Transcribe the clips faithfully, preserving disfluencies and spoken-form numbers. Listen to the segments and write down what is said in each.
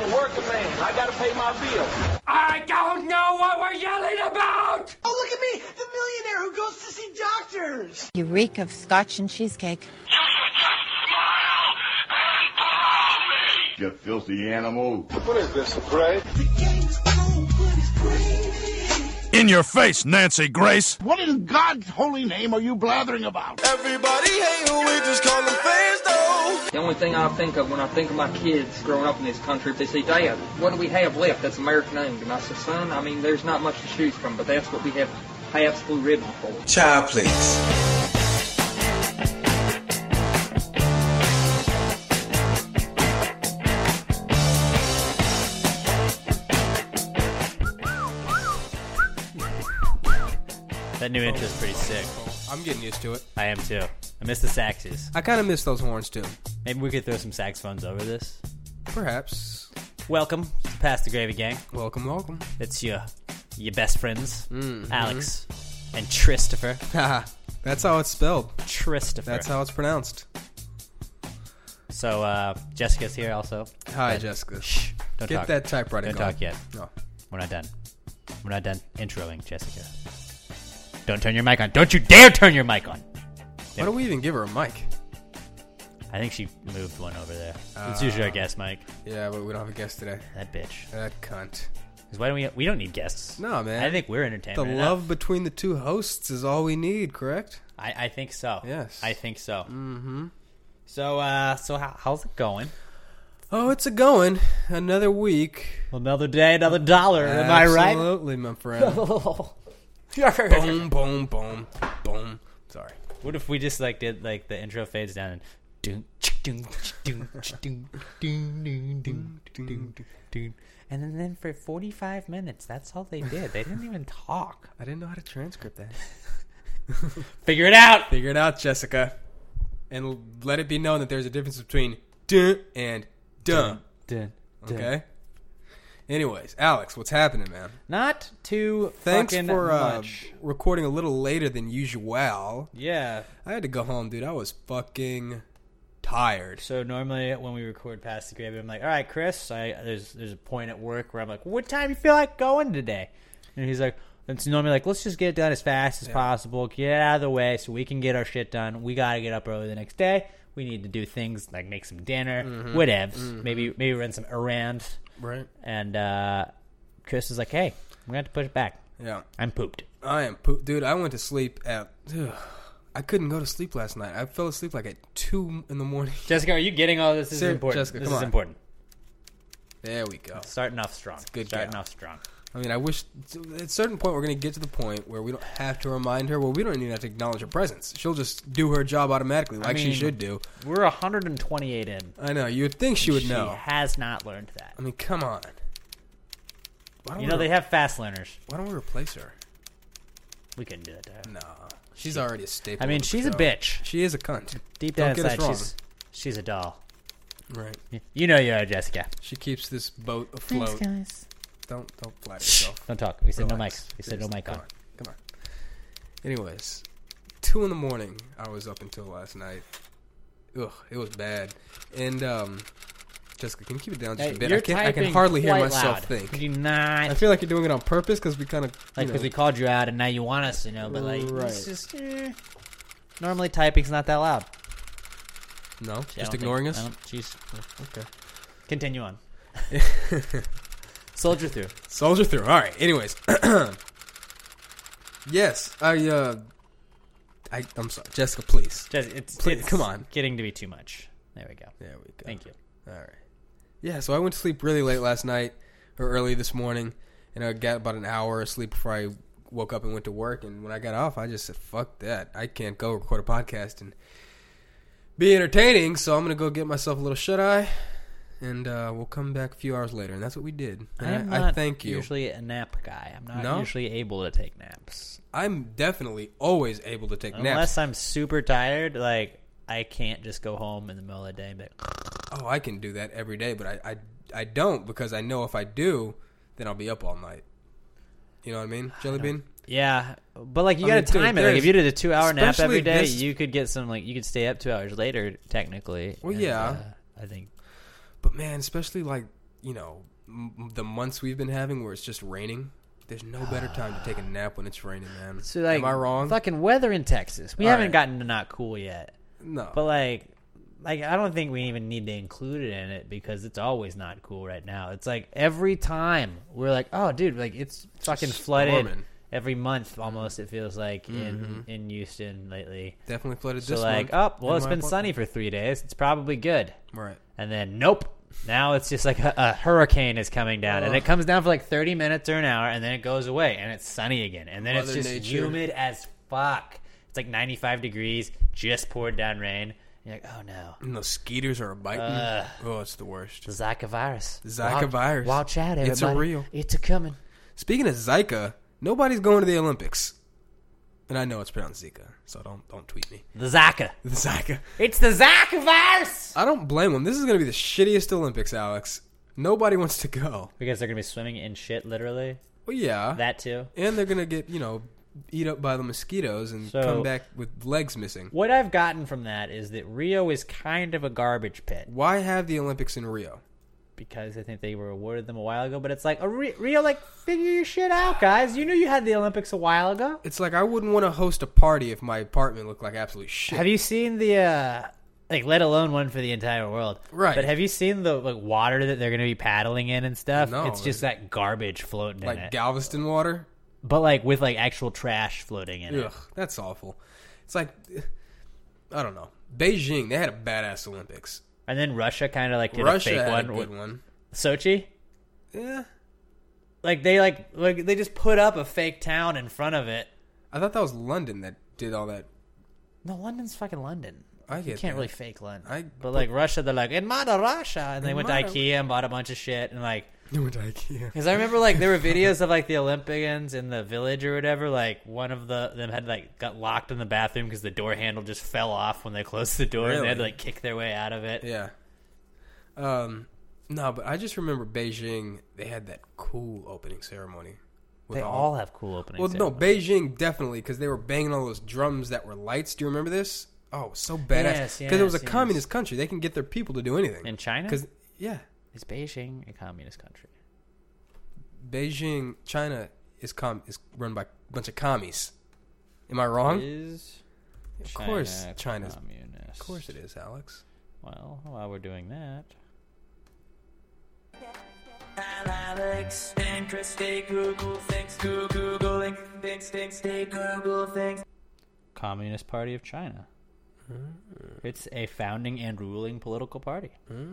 I'm a working man. I gotta pay my bills. I don't know what we're yelling about! Oh, look at me, the millionaire who goes to see doctors. You reek of scotch and cheesecake. You filthy animal. What is this, a parade? The game is cold, but it's great. In your face, Nancy Grace. What in God's holy name are you blathering about? Everybody hate who we just call them fans, though. The only thing I think of when I think of my kids growing up in this country, if they say, Dad, what do we have left that's American owned? And I say, son, I mean, there's not much to choose from, but that's what we have Pabst Blue Ribbon for. Child, please. That new intro is pretty sick. I'm getting used to it. I am too. I miss the saxes. I kind of miss those horns too. Maybe we could throw some saxophones over this. Perhaps. Welcome to Pass the Gravy Gang. Welcome, welcome. It's your your best friends, Mm-hmm. Alex and Christopher. Haha. That's how it's spelled. Christopher. That's how it's pronounced. So uh, Jessica's here also. Hi, But- Jessica. Shh. Don't Get talk. that typewriter Don't going. talk yet. No. We're not done. We're not done introing Jessica. Don't turn your mic on. Don't you dare turn your mic on. Why do we even give her a mic? I think she moved one over there. Uh, it's usually our guest mic. Yeah, but we don't have a guest today. That bitch. That cunt. 'Cause why don't we? We don't need guests. No, man. I think we're The entertainment. love enough. between the two hosts is all we need, correct? I, I think so. Yes. I think so. Mm-hmm. So, uh, so how, how's it going? Oh, it's a going. Another week. Another day, another dollar. Am I right? Absolutely, my friend. Boom, boom, boom, boom. Sorry. What if we just like did like the intro fades down and doom, doom, doom, doom, doom, doom, doom, doom, doom, and then, then for forty-five minutes, that's all they did. They didn't even talk. I didn't know how to transcript that. Figure it out. Figure it out, Jessica. And l- let it be known that there's a difference between duh and duh. Dun, dun. Okay? Anyways, Alex, what's happening, man? Not too Thanks fucking for uh, much. recording a little later than usual. Yeah. I had to go home, dude. I was fucking tired. So normally when we record Past the Gravy, I'm like, all right, Chris, I, there's there's a point at work where I'm like, what time you feel like going today? And he's like, it's normally like, let's just get it done as fast as Yeah. possible, get it out of the way so we can get our shit done. We got to get up early the next day. We need to do things like make some dinner, Mm-hmm. whatever. Maybe maybe run some errands. Right? And uh, Chris is like, hey, I'm going to have to push it back. Yeah. I'm pooped. I am poop. Dude, I went to sleep at... Ugh, I couldn't go to sleep last night. I fell asleep like at two in the morning. Jessica, are you getting all this? This Sir, is important. Jessica, this come is on. important. There we go. Starting off strong. good Starting gal. off strong. I mean, I wish... At a certain point, we're going to get to the point where we don't have to remind her. Well, we don't even have to acknowledge her presence. She'll just do her job automatically, like she mean, should do. We're one hundred twenty-eight in. I know. You would think she would She know. has not learned that. I mean, come on. Why don't You know, we they have fast learners. Why don't we replace her? We couldn't do that to her. No. She's already a staple. I mean, of the she's a show. bitch. She is a cunt. Deep Don't down get us inside, wrong. she's, she's a doll. Right. You know you are, Jessica. She keeps this boat afloat. guys. Don't don't flatter yourself. Don't talk. We said no Relax. mics. We said no mic Come on. on. Come on. Anyways, two in the morning. I was up until last night. Ugh, it was bad. And um, Jessica, can you keep it down just Hey, a bit? you're I can I can typing hardly hear quite myself loud. think. Could you not? I feel like you're doing it on purpose because we kind of Like, because we called you out and now you want us to know, but like, Right. it's just, eh. Normally typing's not that loud. no, I just don't ignoring think- us. I don't- She's, Okay. continue on. Soldier through. Soldier through. All right. Anyways, yes, I. uh I, I'm sorry, Jessica. Please. Jess, it's, Please, it's come on. getting to be too much. There we go. There we go. Thank you. All right. Yeah, so I went to sleep really late last night, or early this morning, and I got about an hour of sleep before I woke up and went to work. And when I got off, I just said, fuck that. I can't go record a podcast and be entertaining, so I'm going to go get myself a little shut-eye, and uh, we'll come back a few hours later. And that's what we did. I And am I, not I thank you. usually a nap guy. I'm not No? usually able to take naps. I'm definitely always able to take naps. Unless I'm super tired, like, I can't just go home in the middle of the day and be like, Oh, I can do that every day, but I, I, I don't because I know if I do, then I'll be up all night. You know what I mean, Jelly Bean? yeah. But, like, you I got mean, to dude, time it. Like, there's- if you did a two-hour nap especially every day, this- you could get some, like, you could stay up two hours later, technically. Well, and, yeah. uh, I think. But man, especially like you know, m- the months we've been having where it's just raining. There's no better time to take a nap when it's raining, man. So like, am I wrong? Fucking weather in Texas. We All haven't right. gotten to not cool yet. No. But like, like I don't think we even need to include it in it because it's always not cool right now. It's like every time we're like, oh, dude, like it's fucking flooded storming. every month almost. It feels like Mhm. in in Houston lately. Definitely flooded So this like, month oh, well, in it's my been apartment. sunny for three days. It's probably good. Right. And then nope. Now it's just like a, a hurricane is coming down, and it comes down for like thirty minutes or an hour, and then it goes away, and it's sunny again, and then Mother it's just Nature. humid as fuck. It's like ninety-five degrees, just poured down rain. And you're like, oh no, And those skeeters are biting. Ugh. Oh, it's the worst. the Zika virus. Zika Watch- virus. Watch out, everybody. It's a real. It's a coming. Speaking of Zika, nobody's going to the Olympics. And I know it's pronounced Zika, so don't don't tweet me. The Zika. The Zika. It's the Zika virus. I don't blame them. This is going to be the shittiest Olympics, Alex. Nobody wants to go. Because they're gonna be swimming in shit, literally. Well, yeah. That too. And they're going to get, you know, eat up by the mosquitoes and So- come back with legs missing. What I've gotten from that is that Rio is kind of a garbage pit. Why have the Olympics in Rio? Because I think they were awarded them a while ago, but it's like a Re- Rio, like figure your shit out, guys. You knew you had the Olympics a while ago. It's like I wouldn't want to host a party if my apartment looked like absolute shit. Have you seen the uh like let alone one for the entire world? Right. But have you seen the like water that they're going to be paddling in and stuff? No, it's just that garbage floating like in it. Galveston water? But like with like actual trash floating in Ugh, it. that's awful. It's like I don't know. Beijing, they had a badass Olympics. And then Russia kind of like did Russia a fake had one. a good one. Sochi? Yeah. Like they like like they just put up a fake town in front of it. I thought that was London that did all that. No, London's fucking London. I You get can't that. really fake London. I- but like Russia, they're like, in Mother Russia. And they In went to Mother- IKEA and bought a bunch of shit. And like, You went to IKEA. because I remember like there were videos of like the Olympians in the village or whatever. Like one of the them had like got locked in the bathroom because the door handle just fell off when they closed the door. And they had to Really? like kick their way out of it. Yeah. Um, no, but I just remember Beijing, they had that cool opening ceremony. with They all have cool openings. Well, no, Beijing definitely, because they were banging all those drums that were lights. Do you remember this? Oh, it was so badass. Yes, Because it was a yes, yes. communist country. They can get their people to do anything. In China? Because, yeah. Is Beijing a communist country? Beijing, China is com- is run by a bunch of commies. Am I wrong? Is Of course, China China's. communist? Of course it is, Alex. Well, while we're doing that, Alex and Chris, they Google things, Google, Googling things, things, they Google things. Communist Party of China. It's a founding and ruling political party.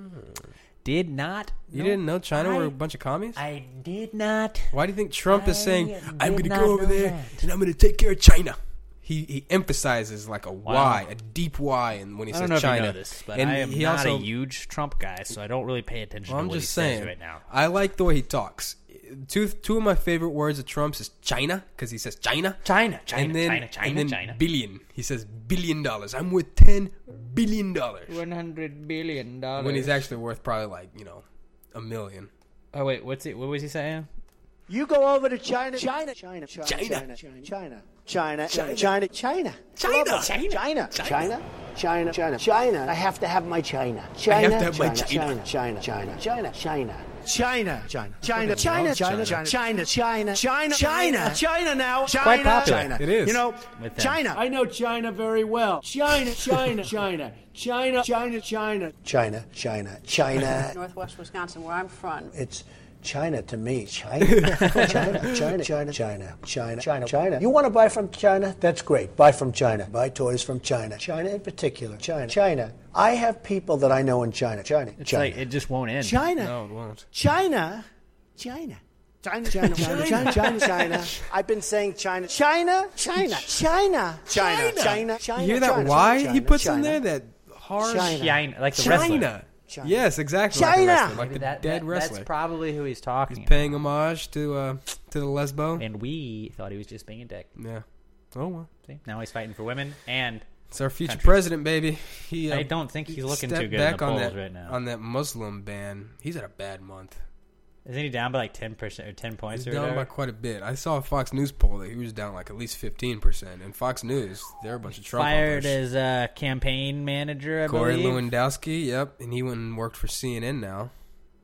Did not. You know- didn't know China I, were a bunch of commies? I did not. Why do you think Trump is I saying, I'm did going to not go over know there that. and I'm going to take care of China? He he emphasizes like a Wow. Y, a deep Y, and when he I says don't know if China. you know this, but and I am he not also, a huge Trump guy, so I don't really pay attention well, to I'm what just he saying, says right now. I like the way he talks. Two two of my favorite words of Trump's is China, because he says China. China, China, and then, China, China, and then China. billion. He says billion dollars. I'm worth ten billion dollars. One hundred billion dollars. When he's actually worth probably like, you know, a million. Oh wait, what's he? What was he saying? You go over to China, China, China, China, China. China, China, China, China, China, China, China, China. China, China, China, China, China. I have to have my China. China, have to have my China, China, China, China, China, China. China, China, China, China, China, China, China, China, China, China, China now. Quite popular. China. It is. You know, With them. China. I know China very well. China, China, China, China, China, China. China, China, China. Northwest Wisconsin, where I'm from. It's China to me. China, China, China, China, China, China, China, China. You want to buy from China? That's great. Buy from China. Buy toys from China. China in particular. China. China. I have people that I know in China. China. It's China. like it just won't end. China. No, it won't. China. China. China, China, China, China, China, China. I've been saying China, China, China, China, China, China, China. You hear that China, Y China, he puts China. in there? That harsh China. China, like the wrestler. China. China. Yes, exactly. China. Like, the wrestler, like Maybe the that- dead that- wrestler. That's probably who he's talking. He's about. paying homage to uh, to the lesbo. And we thought he was just being a dick. Yeah. Oh well. See, now he's fighting for women, and It's our future Countries. president, baby. He. Uh, I don't think he's looking stepped too good in back the on polls that, right now. on that Muslim ban. He's had a bad month. Isn't he down by like ten percent or ten points He's or down whatever? by quite a bit. I saw a Fox News poll that he was down like at least fifteen percent. And Fox News, they're a bunch of Trump Fired lovers. as uh, campaign manager, I Corey believe. Lewandowski, yep, and he went and worked for C N N now.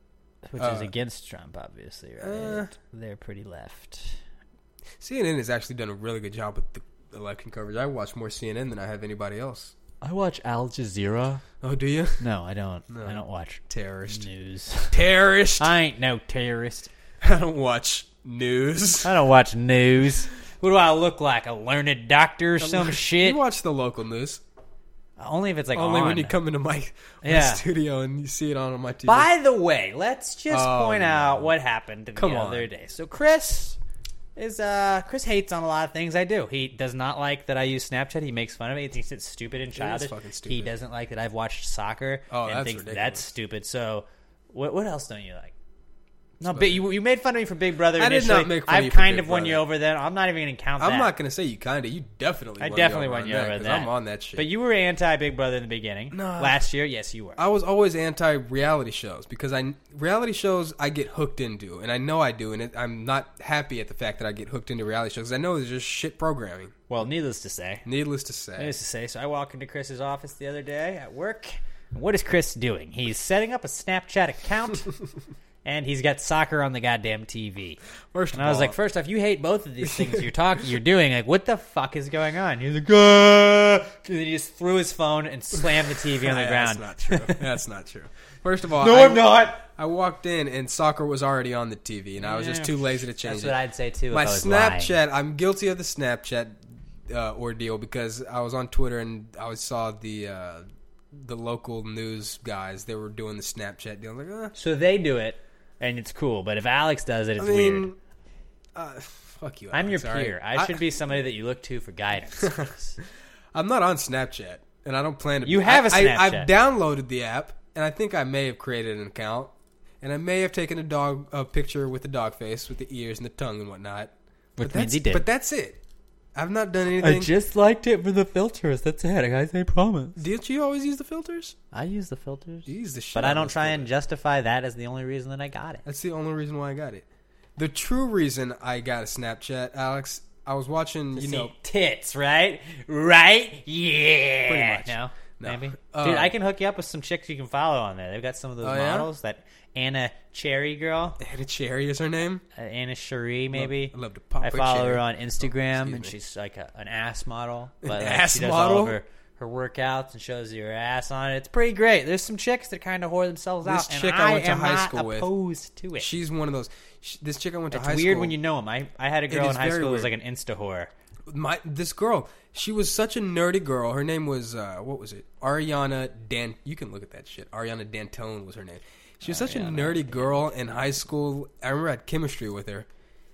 Which Uh, is against Trump, obviously, right? uh, They're pretty left. C N N has actually done a really good job with the election coverage. I watch more C N N than I have anybody else. I watch Al Jazeera. Oh, do you? No, I don't. No. I don't watch Terrorist. news. Terrorist. I ain't no terrorist. I don't watch news. I don't watch news. What do I look like? A learned doctor or some shit? You watch the local news. Only if it's like Only on. when you come into my, my Yeah. studio and you see it on, on my T V. By the way, let's just Oh, point no. out what happened the Come other on. day. So Chris is uh Chris hates on a lot of things I do. He does not like that I use Snapchat. He makes fun of it. He thinks it's stupid and childish. fucking stupid. He doesn't like that I've watched soccer Oh, and that's thinks ridiculous. that's stupid. So what what else don't you like? No, but you you made fun of me for Big Brother. I did initially. not make fun of I've you for kind Big of won you Brother. over then. I'm not even going to count that. I'm not going to say you kind of. You definitely I won definitely me over won on you that, over 'cause that. I'm on that shit. But you were anti Big Brother in the beginning. No. Last year, yes, you were. I was always anti-reality shows because I reality shows I get hooked into, and I know I do, and it, I'm not happy at the fact that I get hooked into reality shows because I know it's just shit programming. Well, needless to say. Needless to say. Needless to say. So I walk into Chris's office the other day at work. And what is Chris doing? He's setting up a Snapchat account, and he's got soccer on the goddamn T V. First and of I was all- like, first off, you hate both of these things you're talking, you're doing. Like, what the fuck is going on? He's like, ah! And then he just threw his phone and slammed the T V on the ground. That's not true. That's not true. First of all, No, I, I'm not. I walked in and soccer was already on the T V, and I was just Yeah. too lazy to change That's it. what I'd say, too, if My I was lying. Snapchat, I'm guilty of the Snapchat uh, ordeal because I was on Twitter and I saw the uh, the local news guys. They were doing the Snapchat deal. I was like, uh, So they do it, and it's cool. But if Alex does it, it's I mean, weird. uh, fuck you. I'm your Alex, all right? peer. I should be somebody that you look to for guidance. Chris. I'm not on Snapchat, and I don't plan to. You be. have a I, I, Snapchat. I've downloaded the app, and I think I may have created an account, and I may have taken a dog a picture with the dog face, with the ears and the tongue and whatnot. Which but means that's, he did. But that's it. I've not done anything. I just liked it for the filters. That's it, guys. I promise. Didn't you always use the filters? I use the filters. You use the shit But out I of don't those try and justify that as the only reason that I got it. That's the only reason why I got it. The true reason I got a Snapchat, Alex, I was watching, To you see know, tits, right? Right? Yeah. Pretty much. No? No. Maybe? Uh, Dude, I can hook you up with some chicks you can follow on there. They've got some of those Oh, yeah? models. That Anna Cherry girl. Anna Cherry is her name. Uh, Anna Cherie, maybe. I love to pop I a follow cherry. her on Instagram, excuse and me. she's like a, an ass model. An But like, ass she does model? all of her, her workouts and shows you her ass on it. It's pretty great. There's some chicks that kind of whore themselves This out, and chick I went to am high not school with, opposed to it. She's one of those. She, this chick I went to It's high weird school. when you know them. I, I had a It girl in is high very school who was like weird. an Insta whore. My this girl, she was such a nerdy girl. Her name was uh, what was it? Ariana Dan. You can look at that shit. Ariana Dantone was her name. She was such a nerdy girl in high school. I remember I had chemistry with her,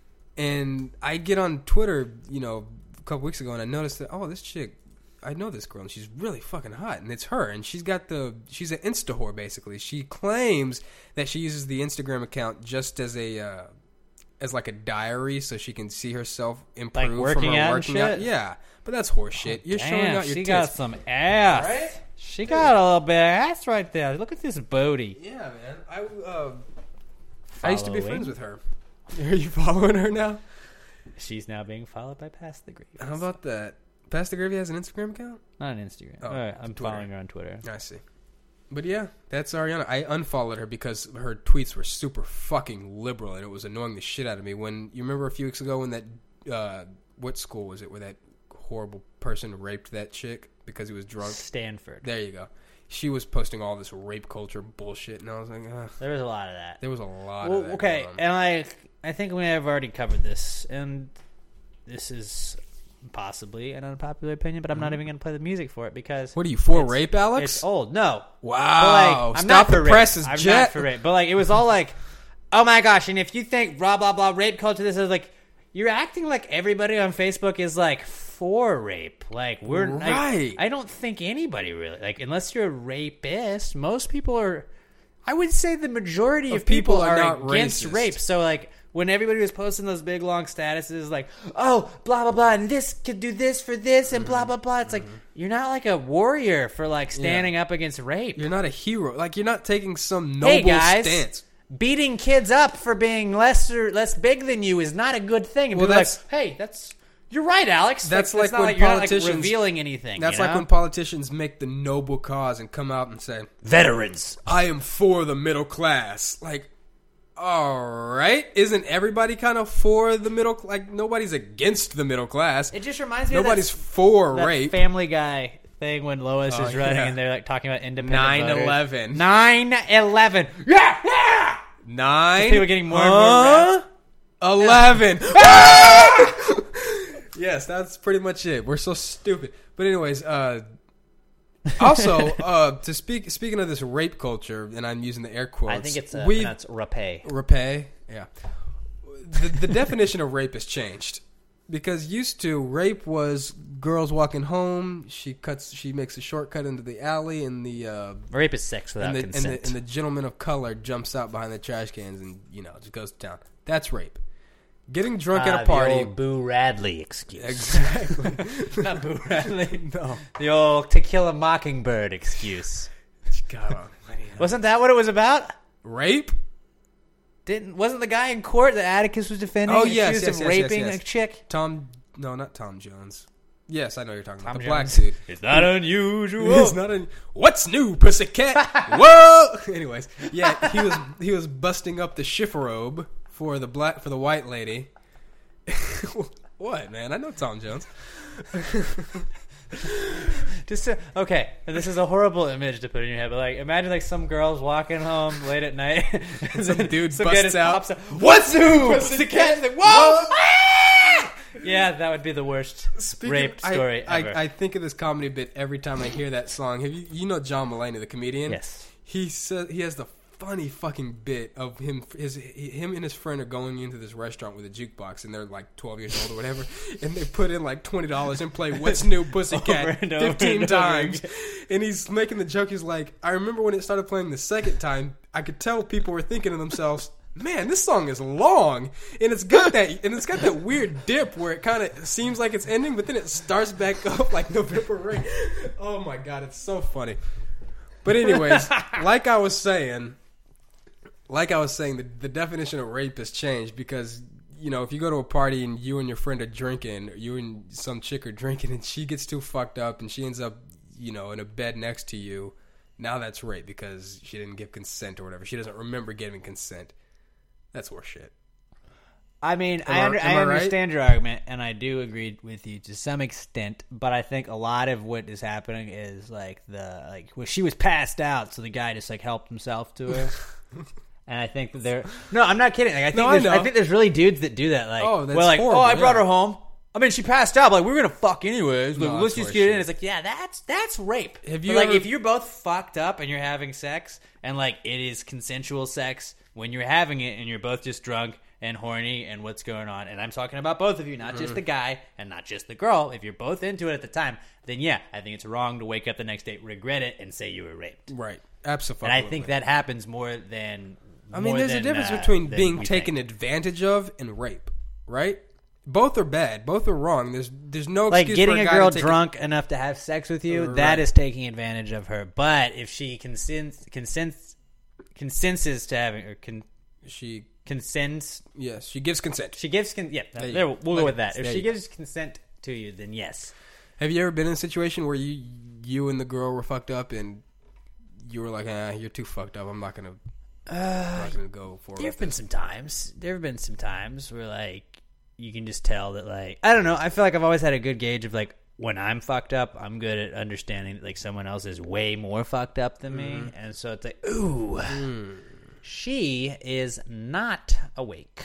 and I get on Twitter, you know, a couple weeks ago, and I noticed that oh, this chick, I know this girl, and she's really fucking hot, and it's her, and she's got the she's an Insta whore basically. She claims that she uses the Instagram account just as a uh, as like a diary, so she can see herself improve Like working from her out and working out. shit? Yeah, but that's horse shit. You're Damn, showing out your she tits. got some ass. Right? She got a little bit of ass right there. Look at this booty. Yeah, man. I uh, I used to be Following. friends with her. Are you following her now? She's now being followed by Past the Gravy. How about that? Pastor Gravy has an Instagram account? Not on Instagram. Oh, All right, I'm Twitter. following her on Twitter. I see. But yeah, that's Ariana. I unfollowed her because her tweets were super fucking liberal, and it was annoying the shit out of me. When you remember a few weeks ago when that uh, what school was it where that horrible person raped that chick because he was drunk? Stanford. There you go. She was posting all this rape culture bullshit, and I was like, Ugh. There was a lot of that. There was a lot well, of that. okay, going on. and I, I think we have already covered this, and this is possibly an unpopular opinion, but I'm not even going to play the music for it because What are you for, it's- rape, Alex? It's old. No. Wow. But, like, I'm Stop not the for rape. press is I'm jet. not for rape. But like, it was all like, oh my gosh! And if you think blah blah blah rape culture, this is like, you're acting like everybody on Facebook is like for rape. Like we're like, Right. I don't think anybody really like unless you're a rapist. Most people are. I would say the majority of, Of people people, are are, not against racist. rape. So like. When everybody was posting those big long statuses like, oh, blah, blah, blah, and this could do this for this and blah, blah, blah. It's like, you're not like a warrior for like standing up against rape. You're not a hero. Like, you're not taking some noble Hey, guys, stance. beating kids up for being lesser, less big than you is not a good thing. And Well, people are that's- like, hey, that's, you're right, Alex. That's like, like not when like you're not, like, politicians revealing anything. That's you like know? when politicians make the noble cause and come out and say, veterans. I am for the middle class. Like, All right. Isn't everybody kind of for the middle? Like, nobody's against the middle class. It just reminds me Nobody's of that, for that rape. Family Guy thing when Lois Oh, is running yeah. and they're like talking about independent nine voters. eleven. nine eleven. Yeah, yeah! Nine. Just people getting more and more uh, eleven. Ah! Yes, that's pretty much it. We're so stupid. But anyways, uh, also uh, to speak speaking of this rape culture, and I'm using the air quotes. I think it's uh, we pronounced rape. Rape, yeah. The, the definition of rape has changed because used to rape was girls walking home. She cuts, she makes a shortcut into the alley, and the uh, rape is sex without and the, consent. And the, and the gentleman of color jumps out behind the trash cans and you know just goes to town. That's rape. Getting drunk uh, at a party. The old Boo Radley excuse. Exactly. Not Boo Radley. No. The old To Kill a Mockingbird excuse. God, wasn't that what it was about? Rape? Didn't wasn't the guy in court that Atticus was defending? Oh yes, accused yes, of yes, raping yes, yes. a chick? Tom, no, not Tom Jones. Yes, I know what you're talking Tom about. The Jones. black dude. It's not unusual. It's not un- What's new, pussycat? Whoa! Anyways, yeah, he was he was busting up the chifforobe for the black for the white lady. What, man? I know Tom Jones. Just to, okay, and this is a horrible image to put in your head, but like, imagine like some girls walking home late at night, and some dude some guy busts just out. pops out. What's new, Pussycat? Like, whoa! Ah! Yeah, that would be the worst Speaking rape of- story I, ever. I, I think of this comedy bit every time I hear that song. Have you you know John Mulaney, the comedian? Yes. He says he has the funny fucking bit of him his him and his friend are going into this restaurant with a jukebox and they're like twelve years old or whatever, and they put in like twenty dollars and play What's New, Pussycat Over and over fifteen and over times, again. and he's making the joke. He's like, I remember when it started playing the second time, I could tell people were thinking to themselves, man, this song is long, and it's got that and it's got that weird dip where it kind of seems like it's ending, but then it starts back up like November Rain. Oh my god, it's so funny. But anyways, like I was saying, like I was saying, the, the definition of rape has changed because, you know, if you go to a party and you and your friend are drinking, or you and some chick are drinking, and she gets too fucked up and she ends up, you know, in a bed next to you, now that's rape because she didn't give consent or whatever. She doesn't remember giving consent. That's worse shit. I mean, Am I, I- under, am I I understand your argument, and I do agree with you to some extent. But I think a lot of what is happening is like the like well, she was passed out, so the guy just like helped himself to her. And I think that they're no, I'm not kidding. Like I think No, I there's, know. I, think there's really dudes that do that. Like, Oh, that's well, like, horrible, oh, I brought yeah. her home. I mean, she passed out. But like, we were gonna fuck anyways. Like, No, let's that's just horseshit. get in. It's like, yeah, that's that's rape. Have But, you like ever- if you're both fucked up and you're having sex, and like it is consensual sex when you're having it, and you're both just drunk and horny, and what's going on? And I'm talking about both of you, not just Mhm. the guy and not just the girl. If you're both into it at the time, then yeah, I think it's wrong to wake up the next day, regret it, and say you were raped. Right. Absolutely. And I think that happens more than. I mean, more there's a than, difference uh, between than being we taken think. advantage of and rape, right? Both are bad. Both are wrong. There's there's no Like excuse getting for a, a guy girl to take drunk enough to have sex with you, Right. that is taking advantage of her. But if she consents, consents, consents to having, or con, she consents, yes, she gives consent. She gives con. Yeah, There you there, go. we'll go with that. If There she you go. gives consent to you, then yes. Have you ever been in a situation where you you and the girl were fucked up and you were like, ah, you're too fucked up. I'm not gonna, I'm not gonna go for There it. have been some times. There have been some times where like you can just tell that like I don't know. I feel like I've always had a good gauge of like when I'm fucked up, I'm good at understanding that like someone else is way more fucked up than me, Mhm. and so it's like, ooh, Mm. she is not awake.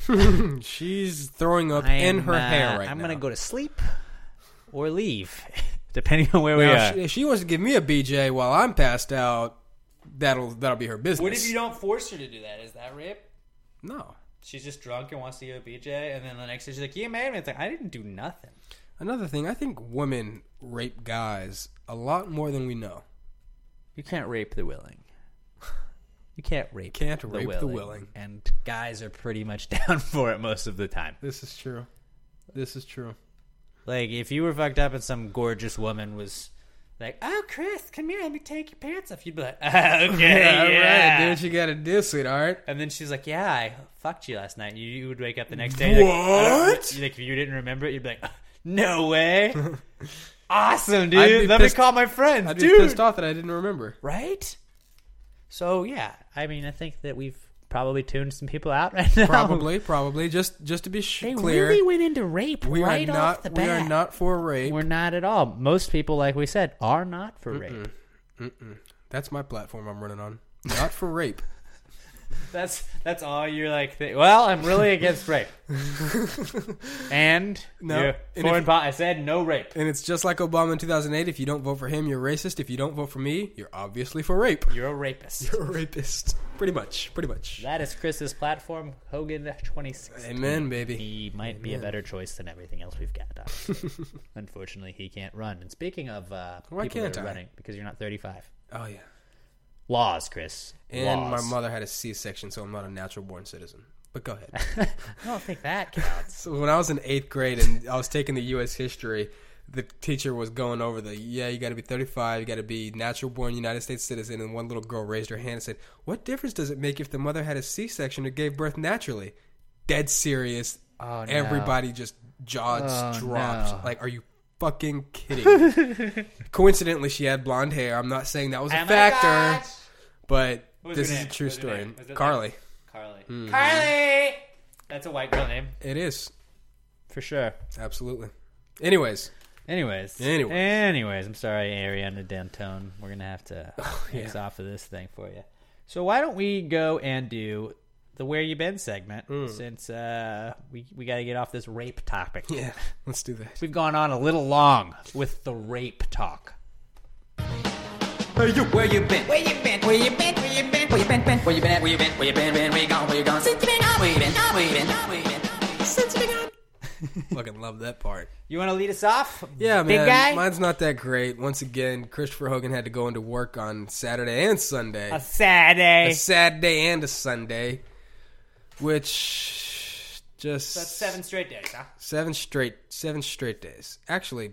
She's throwing up I in am, her uh, hair right I'm now. gonna go to sleep or leave, depending on where we Now, are. she- if she wants to give me a B J while I'm passed out, that'll that'll be her business. What if you don't force her to do that? Is that rape? No. She's just drunk and wants to get a B J, and then the next day she's like, "You made me." It's like I didn't do nothing. Another thing, I think women rape guys a lot more than we know. You can't rape the willing. You can't rape. Can't the rape willing. the willing. And guys are pretty much down for it most of the time. This is true. This is true. Like if you were fucked up and some gorgeous woman was like, "Oh, Chris, come here, let me take your pants off," you'd be like, "Okay, Yeah, yeah, right. Do what you gotta do, sweetheart. And then she's like, "Yeah, I fucked you last night." You, you would wake up the next day. Like, What? Like, if you didn't remember it, you'd be like, "No way." Awesome, dude. I'd be Let pissed- me call my friends, I'd dude. be pissed off that I didn't remember. Right? So yeah, I mean, I think that we've probably tuned some people out right now. Probably, probably. Just just to be sh- They clear, really went into rape we right are off not. the We bat. are not for rape. We're not at all. Most people, like we said, are not for Mm-mm. rape. Mm-mm. That's my platform I'm running on. Not for rape. That's that's all you're like. Th- well, I'm really against rape. And No. you're And foreign if- po- I said no rape. And it's just like Obama in two thousand eight. If you don't vote for him, you're racist. If you don't vote for me, you're obviously for rape. You're a rapist. You're a rapist. Pretty much. Pretty much. That is Chris's platform, Hogan twenty sixteen. Amen, baby. He might be a Amen. better choice than everything else we've got. Unfortunately, he can't run. And speaking of uh, Why people can't that are I? running, because you're not thirty-five. Oh, yeah. Laws, Chris. And Laws. my mother had a C-section, so I'm not a natural-born citizen. But go ahead. I don't think that counts. So when I was in eighth grade and I was taking the U S history, the teacher was going over the, yeah, you got to be thirty-five, you got to be natural-born United States citizen, and one little girl raised her hand and said, what difference does it make if the mother had a C-section or gave birth naturally? Dead serious. Oh, no. Everybody just jaws Oh, dropped. no. Like, are you fucking kidding? Coincidentally, she had blonde hair. I'm not saying that was a Oh my factor, gosh. but What was this her is name? a true What was her story. name? Was it Carly. like- Carly. Mhm. Carly! That's a white girl name. It is. For sure. Absolutely. Anyways. Anyways. Anyways. Anyways. I'm sorry, Ariana Dantone. We're going to have to Oh, mix yeah. off of this thing for you. So why don't we go and do the Where You Been segment, Mm. since uh, we, we got to get off this rape topic. Yeah, let's do that. We've gone on a little long with the rape talk. Where you, where you been? Where you been? Where you been? Where you been? Where you been? Been? Where you been? At? Where you been? Where you been? Been? Where you gone? Where you gone? Since you been gone? Where you been? Where you been? Where you been? Since you been gone? Fucking love that part. You want to lead us off? Yeah, Big man. guy? Mine's not that great. Once again, Christopher Hogan had to go into work on Saturday and Sunday. A Saturday. A Saturday and a Sunday. Which just... That's seven straight days, huh? Seven straight, seven straight days. Actually,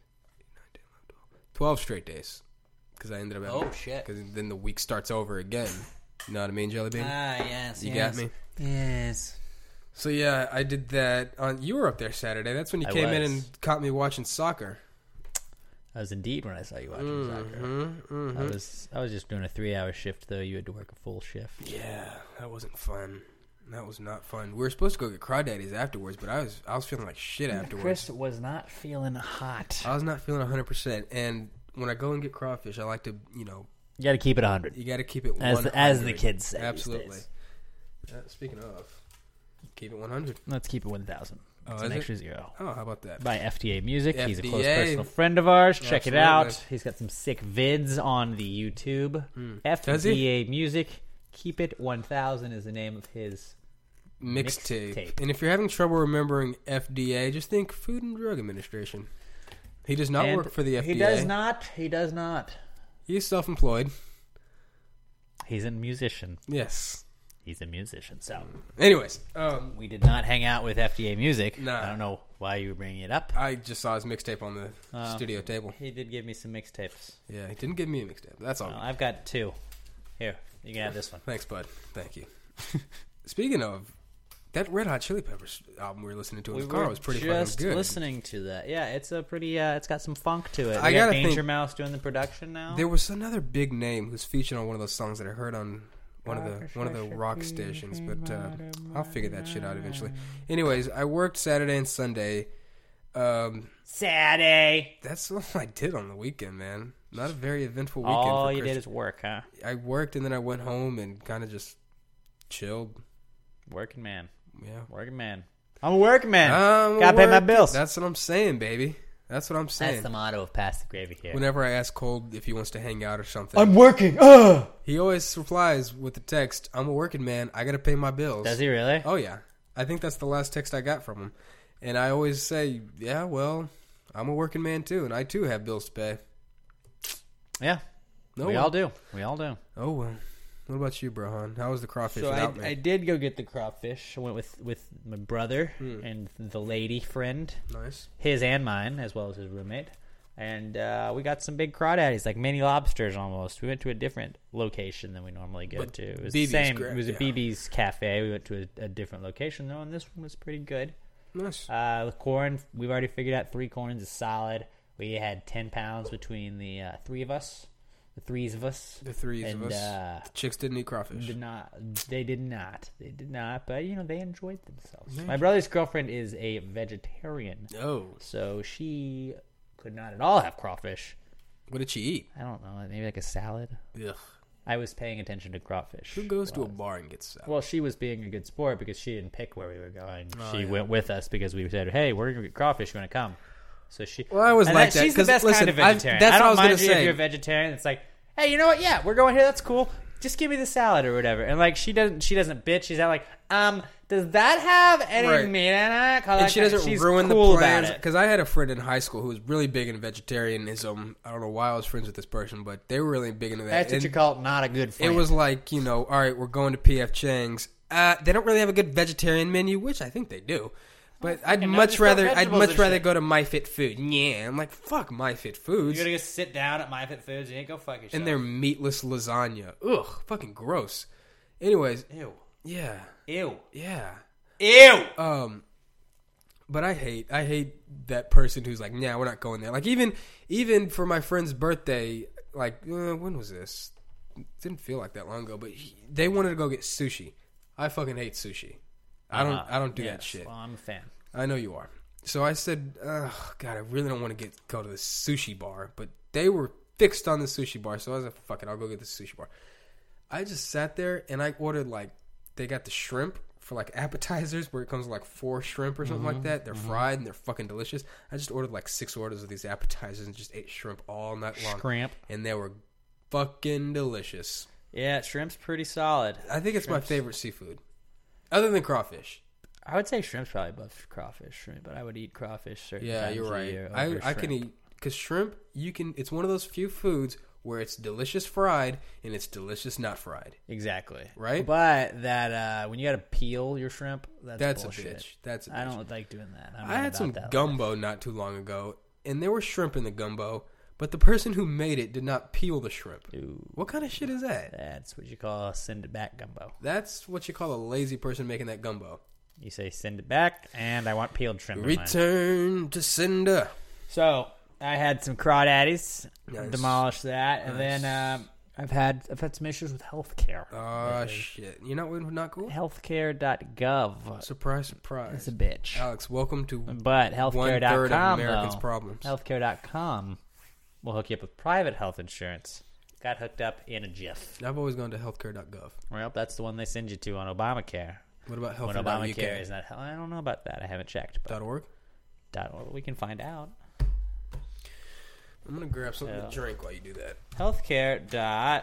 twelve straight days. Because I ended up having... Oh, shit. Because then the week starts over again. You know what I mean, Jelly Bean? Ah, yes, You yes. got me? Yes. So yeah, I did that. On you were up there Saturday. That's when you I came in was. and caught me watching soccer. I was indeed when I saw you watching Mhm, soccer. mhm. I was I was just doing a three-hour shift, though. You had to work a full shift. Yeah, that wasn't fun. That was not fun. We were supposed to go get crawdaddies afterwards, but I was I was feeling like shit afterwards. Chris was not feeling hot. I was not feeling one hundred percent. And when I go and get crawfish, I like to, you know... You got to keep it one hundred. You got to keep it as one hundred. the, as the kids say. these Absolutely. days. Uh, speaking of, keep it one hundred. Let's keep it one thousand. Oh, It's is an it? extra zero. Oh, how about that? By F D A Music. He's a close F D A. personal friend of ours. Check it out. Absolutely. He's got some sick vids on the YouTube. Mm. F Does D he? A Music. Keep It one thousand is the name of his Mixtape. mixtape. And if you're having trouble remembering F D A, just think Food and Drug Administration. He does not And work for the F D A. He does not. He does not. He's self-employed. He's a musician. Yes. He's a musician. So, anyways, um, we did not hang out with F D A Music. Nah. I don't know why you were bringing it up. I just saw his mixtape on the Uh, studio table. He did give me some mixtapes. Yeah, he didn't give me a mixtape. That's all. Well, I've got two. Here, you can have this one. Thanks, bud. Thank you. Speaking of, that Red Hot Chili Peppers album we were listening to in We the car were was pretty just fucking good. listening to that. Yeah, it's a pretty. Uh, it's got some funk to it. I We got gotta Danger think- Mouse doing the production now. There was another big name who's featured on one of those songs that I heard on one of the one of the rock stations, but uh, I'll figure that shit out eventually. Anyways, I worked Saturday and Sunday. Um, Saturday. That's all I did on the weekend, man. Not a very eventful weekend. All for you Christian. did is work, huh? I worked and then I went home and kind of just chilled. Working man. Yeah, working man. I'm a working man. I'm a Gotta pay my working- bills. That's what I'm saying, baby. That's what I'm saying. That's the motto of Pass the Gravy here. Whenever I ask Cole if he wants to hang out or something, I'm working. Ugh! He always replies with the text, "I'm a working man. I got to pay my bills." Does he really? Oh yeah. I think that's the last text I got from him, and I always say, "Yeah, well, I'm a working man too, and I too have bills to pay." Yeah, No, we well. all do. We all do. Oh well. What about you, Brohan? How was the crawfish So I, without me? I did go get the crawfish. I went with, with my brother Hmm. and the lady friend. Nice. His and mine, as well as his roommate. And uh, we got some big crawdaddies, like mini lobsters almost. We went to a different location than we normally go But to. It was B B's the same. great, It was a yeah. B B's cafe. We went to a, a different location, though, and this one was pretty good. Nice. Uh, the corn, we've already figured out three corns is solid. We had ten pounds between the uh, three of us. The threes of us. The threes and, of us. Uh, the chicks didn't eat crawfish. Did not. They did not. They did not. But you know, they enjoyed themselves. Man. My brother's girlfriend is a vegetarian. Oh. So she could not at all have crawfish. What did she eat? I don't know. Maybe like a salad. Ugh. I was paying attention to crawfish. Who goes to a bar and gets salad? Well, she was being a good sport because she didn't pick where we were going. Oh, she yeah. went with us because we said, "Hey, we're gonna get crawfish. You want to come?" So she. Well, I was and like that, that, She's the 'cause best listen, kind of I've- vegetarian. that's I don't what I was mind gonna you if say. you're a vegetarian. It's like, hey, you know what? Yeah, we're going here. That's cool. Just give me the salad or whatever. And like she doesn't, she doesn't bitch. She's not like, um, does that have any Right. meat in it? Call And that she kind- doesn't she's ruin cool the about plans. it. Because I had a friend in high school who was really big in vegetarianism. I don't know why I was friends with this person, but they were really big into that. That's what And you call not a good friend. It was like, you know, all right, we're going to P F Chang's. Uh, they don't really have a good vegetarian menu, which I think they do. But I'd fucking no, much just throw rather I'd vegetables much and rather shit. go to My Fit Food. Yeah, I'm like, fuck My Fit Foods. You're gonna go sit down at My Fit Foods and you ain't go fuck yourself. And their meatless lasagna. Ugh, fucking gross. Anyways, ew. Yeah. Ew. Yeah. Ew. Um, but I hate, I hate that person who's like, nah, we're not going there. Like even, even for my friend's birthday, like uh, when was this? It didn't feel like that long ago, but he, they wanted to go get sushi. I fucking hate sushi. I don't, Uh-huh. I don't do Yes. that shit. Well, I'm a fan. I know you are. So I said, oh, God, I really don't want to get go to the sushi bar. But they were fixed on the sushi bar, so I was like, fuck it, I'll go get the sushi bar. I just sat there and I ordered like, they got the shrimp for like appetizers where it comes with like four shrimp or something Mhm, like that. They're mhm. fried and they're fucking delicious. I just ordered like six orders of these appetizers and just ate shrimp all night long. Shrimp. And they were fucking delicious. Yeah, shrimp's pretty solid. I think it's my Shrimp's- favorite seafood. Other than crawfish. I would say shrimp's probably above crawfish, shrimp, but I would eat crawfish certain Yeah, times you're of right. the year I, over I can shrimp. eat because shrimp. You can. It's one of those few foods where it's delicious fried and it's delicious not fried. Exactly. Right? But that uh, when you got to peel your shrimp, that's, That's a bullshit. bitch. That's a I bitch. don't like doing that. I'm I not had about some that gumbo not too long ago, and there were shrimp in the gumbo, but the person who made it did not peel the shrimp. Ooh. What kind of shit is that? That's what you call a send it back gumbo. That's what you call a lazy person making that gumbo. You say send it back, and I want peeled shrimp. in mine. Return to sender. So I had some crawdaddies, Nice. demolished that, and Nice. then um, I've had I've had some issues with healthcare. Oh shit! You know what? Not cool. Healthcare dot gov. Surprise, surprise. It's a bitch. Alex, welcome to But healthcare one dot third com of Americans' though, problems. healthcare dot com will hook you up with private health insurance. Got hooked up in a jiff. I've always gone to healthcare dot gov. Well, that's the one they send you to on Obamacare. What about When healthcare dot U Obamacare K? is not. I don't know about that. I haven't checked. But Dot org. Dot org. We can find out. I'm gonna grab something So- to drink while you do that. Healthcare dot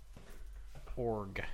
org.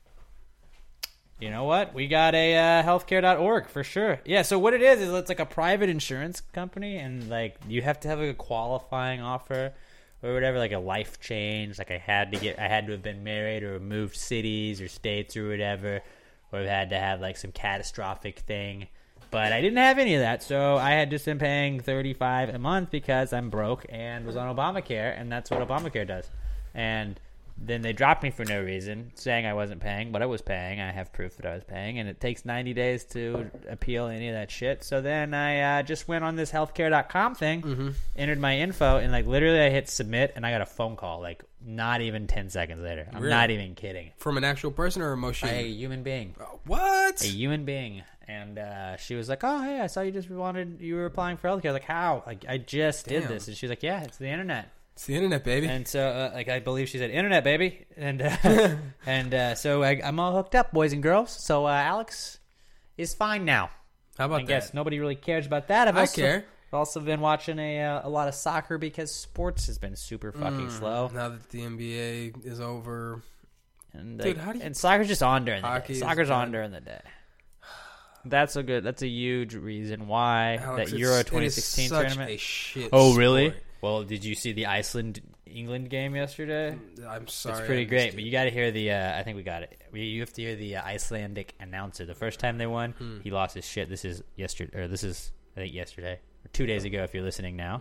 You know what? We got a uh, healthcare dot org for sure. Yeah, so what it is is it's like a private insurance company, and like you have to have like a qualifying offer or whatever, like a life change. Like I had to get, I had to have been married or moved cities or states or whatever, or I've had to have like some catastrophic thing. But I didn't have any of that, so I had just been paying thirty-five dollars a month because I'm broke and was on Obamacare, and that's what Obamacare does. And then they dropped me for no reason, saying I wasn't paying, but I was paying. I have proof that I was paying, and it takes ninety days to appeal any of that shit. So then I uh, just went on this healthcare dot com thing, Mm-hmm. entered my info, and like literally I hit submit, and I got a phone call like not even ten seconds later. I'm Really? not even kidding. From an actual person or a machine? A human being. What? A human being. And uh, she was like, "Oh, hey, I saw you just wanted you were applying for healthcare." I was like, "How? Like, I just did Damn. this." And she's like, "Yeah, it's the internet." It's the internet, baby. And so, uh, like, I believe she said, "Internet, baby," and uh, and uh, so I, I'm all hooked up, boys and girls. So uh, Alex is fine now. How about I guess that? nobody really cares about that. I've I also, care. I've also been watching a uh, a lot of soccer because sports has been super fucking Mm, slow. Now that the N B A is over. And Dude, like, how do you- and soccer's just on during the Hockey day. is Soccer's on done. during the day. That's a good. That's a huge reason why Alex, that it's- Euro it is twenty sixteen such tournament. a shit oh, really? sport. Well, did you see the Iceland England game yesterday? I'm sorry. It's pretty I great, missed but it. you got to hear the. Uh, I think we got it. We, you have to hear the uh, Icelandic announcer. The first time they won, Hmm. he lost his shit. This is yesterday, or this is I think yesterday or two days ago. If you're listening now.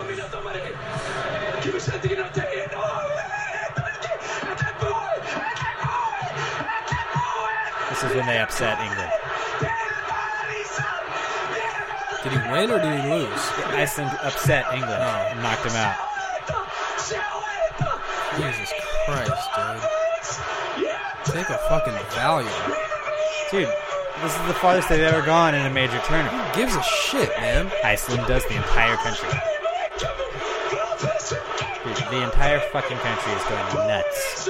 This is when they upset England. Did he win or did he lose? Iceland upset England Oh. and knocked them out. Jesus Christ, dude. Take a fucking Valium. Dude, this is the farthest they've ever gone in a major tournament. Who gives a shit, man? Iceland does the entire country. Dude, the entire fucking country is going nuts.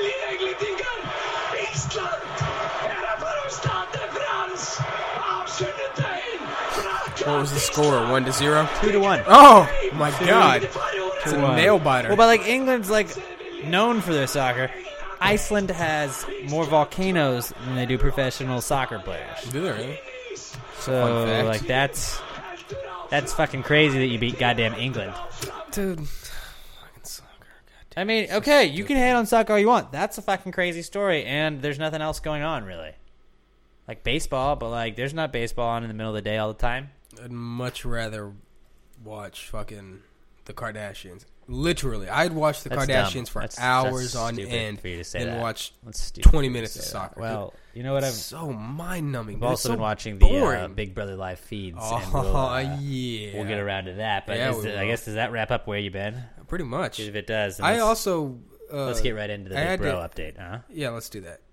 What was the score? One to zero? Two to one. Oh, my Two God. It's a one. nail biter. Well, but like England's like known for their soccer. Iceland has more volcanoes than they do professional soccer players. Do they really? So like that's that's fucking crazy that you beat goddamn England. Dude. Fucking soccer. God I mean, okay, you can hate on soccer all you want. That's a fucking crazy story, and there's nothing else going on really. Like baseball, but like there's not baseball on in the middle of the day all the time. I'd much rather watch fucking the Kardashians. Literally, I'd watch the That's Kardashians dumb. for That's- hours that's on stupid end for you to say and that. watch That's stupid twenty to minutes of say that. soccer. Well, you know what? I've so mind-numbing. I've dude. also It's been so watching the uh, boring. Big Brother live feeds. Oh, and we'll, uh, yeah. We'll get around to that. But Yeah, is we it- I will. guess does that wrap up where you been? Pretty much. If it does, then I let's- also uh, let's get right into the I Big had Bro to- update, huh? Yeah, let's do that.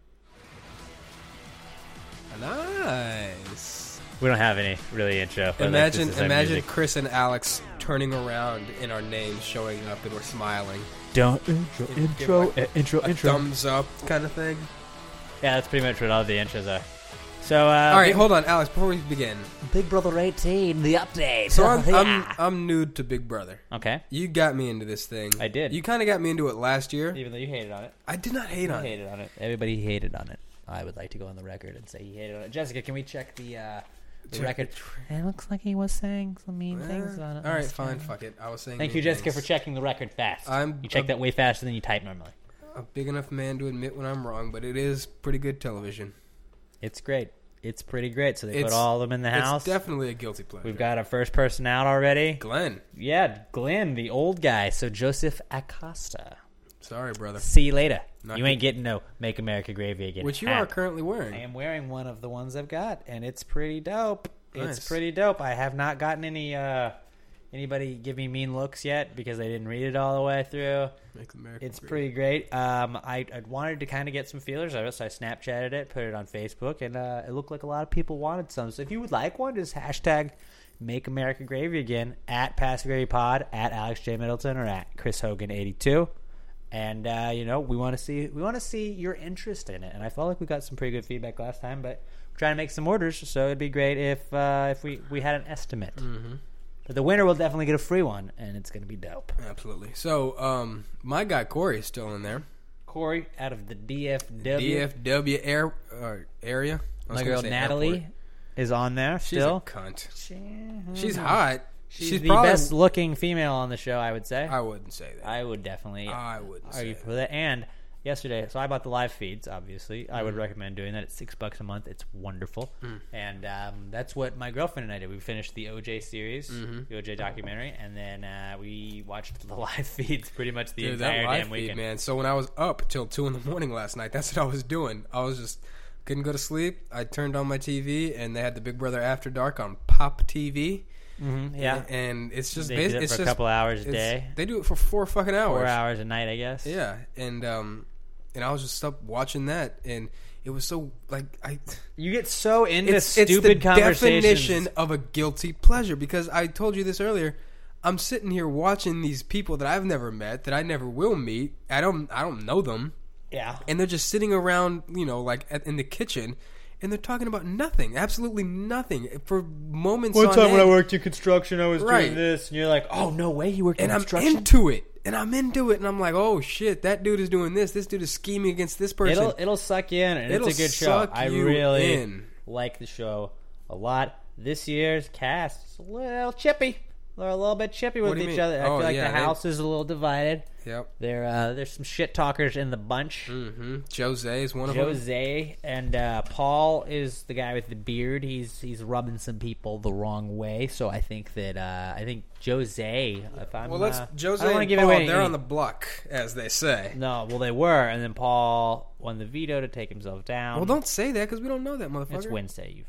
Nice. We don't have any really intro. But Imagine, like, this is our imagine music. Chris and Alex turning around in our names, showing up, and we're smiling. Don't intro, Give intro, like uh, intro, a intro. thumbs up kind of thing. Yeah, that's pretty much what all the intros are. So, uh, All right, Big- hold on, Alex. Before we begin, Big Brother eighteen, the update. so I'm, I'm Yeah. I'm new to Big Brother. Okay. You got me into this thing. I did. You kind of got me into it last year. Even though you hated on it. I did not hate You on it. hated on it. Everybody hated on it. I would like to go on the record and say he hated on it. Jessica, can we check the, uh, the Check record? It looks like he was saying some mean things on it. All right, last fine, time. fuck it. I was saying. Thank mean you, Jessica, things. for checking the record fast. I'm you check a- that way faster than you type normally. A big enough man to admit when I'm wrong, but it is pretty good television. It's great. It's pretty great. So they It's- put all of them in the house. It's definitely a guilty pleasure. We've got our first person out already. Glenn. Yeah, Glenn, the old guy. So Joseph Acosta. Sorry, brother. See you later. Not you good. ain't getting no Make America Gravy Again. Which you hat. are currently wearing. I am wearing one of the ones I've got, and it's pretty dope. Nice. It's pretty dope. I have not gotten any uh, anybody give me mean looks yet because I didn't read it all the way through. Make America It's great. pretty great. Um, I, I wanted to kind of get some feelers of it, so I Snapchatted it, put it on Facebook, and uh, it looked like a lot of people wanted some. So if you would like one, just hashtag Make America Gravy Again at Pass Gravy Pod, at Alex J Middleton, or at Chris Hogan eighty-two. And uh, you know, we want to see we want to see your interest in it. And I felt like we got some pretty good feedback last time, but we're trying to make some orders, so it'd be great if uh, if we, we had an estimate. Mm-hmm. But the winner will definitely get a free one, and it's going to be dope. Absolutely. So, um, my guy Corey is still in there. Corey out of the D F W. D F W air, uh, area. I was My gonna girl say Natalie airport. is on there She's still. a cunt. She, She's hot. She's, She's the probably, best looking female on the show, I would say. I wouldn't say that. I would definitely. I wouldn't say argue that. for that. And yesterday, so I bought the live feeds. Obviously, I would Mm. recommend doing that. It's six bucks a month. It's wonderful, Mm. and um, that's what my girlfriend and I did. We finished the O J series, Mhm. the O J documentary, and then uh, we watched the live feeds pretty much the Dude, entire that live damn feed, weekend. man. So when I was up till two in the morning last night, that's what I was doing. I was just couldn't go to sleep. I turned on my T V, and they had the Big Brother After Dark on Pop T V. Mm-hmm, yeah, and, and it's just they basi- did it it's for just, a couple hours a it's- day. They do it for four fucking hours. Four hours a night, I guess. Yeah, and um, and I was just up watching that, and it was so like I. You get so into it's, stupid it's the conversations. definition of a guilty pleasure, because I told you this earlier. I'm sitting here watching these people that I've never met, that I never will meet. I don't I don't know them. Yeah. And they're just sitting around, you know, like at, in the kitchen, and they're talking about nothing, absolutely nothing, for moments. One on time when I end. worked in construction, I was Right. doing this, and you're like, "Oh no way, you worked and in I'm construction." into it, and I'm into it, and I'm like, oh shit, that dude is doing this. This dude is scheming against this person. It'll it'll suck you in, and It'll it's a good show. suck I you really in. like the show a lot. This year's cast is a little chippy. They're a little bit chippy What with do you each mean? other. I Oh, feel like yeah, the they- house is a little divided. Yep. There, uh, there's some shit talkers in the bunch. Mm-hmm. Jose is one of them. Jose and uh, Paul is the guy with the beard. He's he's rubbing some people the wrong way. So I think that uh, I think Jose. If I'm Well, let's uh, Jose I don't wanna and give Paul. away They're any- on the block, as they say. No, well they were, and then Paul won the veto to take himself down. Well, don't say that, because we don't know that motherfucker. It's Wednesday. You've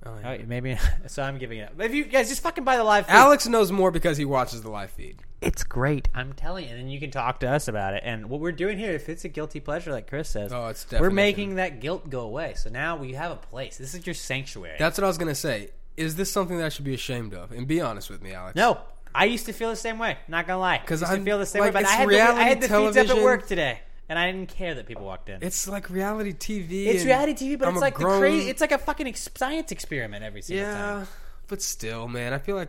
Oh, Oh, maybe. So I'm giving it up. But if you guys just fucking buy the live feed. Alex knows more because he watches the live feed. It's great. I'm telling you. And then you can talk to us about it. And what we're doing here, if it's a guilty pleasure, like Chris says, Oh, it's we're definitely making that guilt go away. So now we have a place. This is your sanctuary. That's what I was gonna say. Is this something that I should be ashamed of? And be honest with me, Alex. No. I used to feel the same way. Not gonna lie. Because I used I to feel the same like, way. But it's I had, the, I reality had the feeds up at television. work today. And I didn't care that people walked in. It's like reality T V. It's and reality T V, but I'm it's a like grown... the crazy. It's like a fucking ex- science experiment every single yeah, time. but still, man, I feel like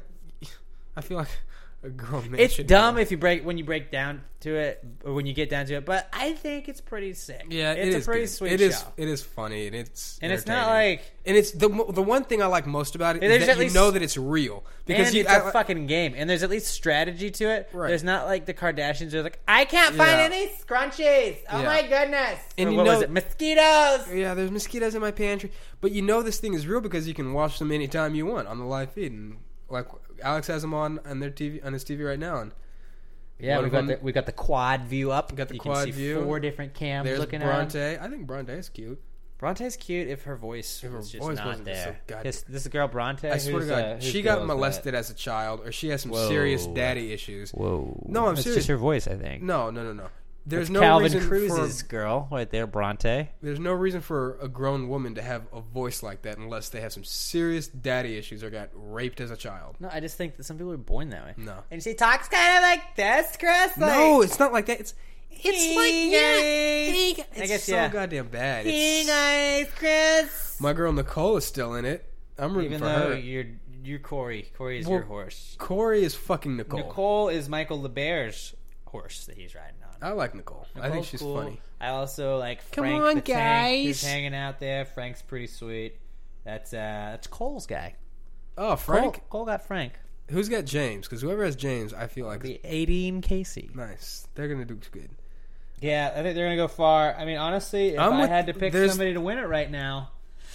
I feel like a grown man. It's should dumb know. if you break when you break down to it, or when you get down to it. But I think it's pretty sick. Yeah, it's it a is pretty good. sweet It show. is. It is funny and it's And it's not entertaining. like- and it's the the one thing I like most about it There's is that at you least- know that it's real because and you, it's I- a fucking game, and there's at least strategy to it. Right. There's not like the Kardashians are like, I can't find Yeah. any scrunchies. Oh Yeah. my goodness! And Or you what know- was it? Mosquitoes. Yeah, there's mosquitoes in my pantry, but you know this thing is real because you can watch them anytime you want on the live feed, and like Alex has them on on their T V on his T V right now, and Yeah, one we of got them- the we got the quad view up. got the you quad can see view. Four different cams there's looking at Bronte. him. I think Bronte is cute. Bronte's cute if her voice If her was just voice not wasn't just so there. goddamn- this, this girl Bronte. I swear to who's, God, uh, whose she got girl is that? molested as a child, or she has some Whoa. serious daddy issues. Whoa! No, I'm it's serious. just her voice, I think. No, no, no, no. There's That's no Calvin reason Cruz's for girl right there, Bronte. there's no reason for a grown woman to have a voice like that unless they have some serious daddy issues or got raped as a child. No, I just think that some people are born that way. No. And she talks kind of like this, Chris. Like, No, it's not like that. It's it's like Hey, yeah, guys. it's I guess, so yeah. goddamn bad. Hey It's, guys, Chris. my girl Nicole is still in it. I'm rooting Even for though her. you're you're Corey. Corey is Well, your horse. Corey is fucking Nicole. Nicole is Michael LeBear's horse that he's riding on. I like Nicole. I think Nicole's she's cool. funny. I also like Come Frank on, the Tank, who's guys. hanging out there. Frank's pretty sweet. That's uh, that's Cole's guy. Oh, Frank. Cole, Cole got Frank. Who's got James? Because whoever has James, I feel like The eighteen Casey. nice. They're gonna do good. Yeah, I think they're gonna go far. I mean, honestly, if I'm I with- had to pick there's- somebody to win it right now,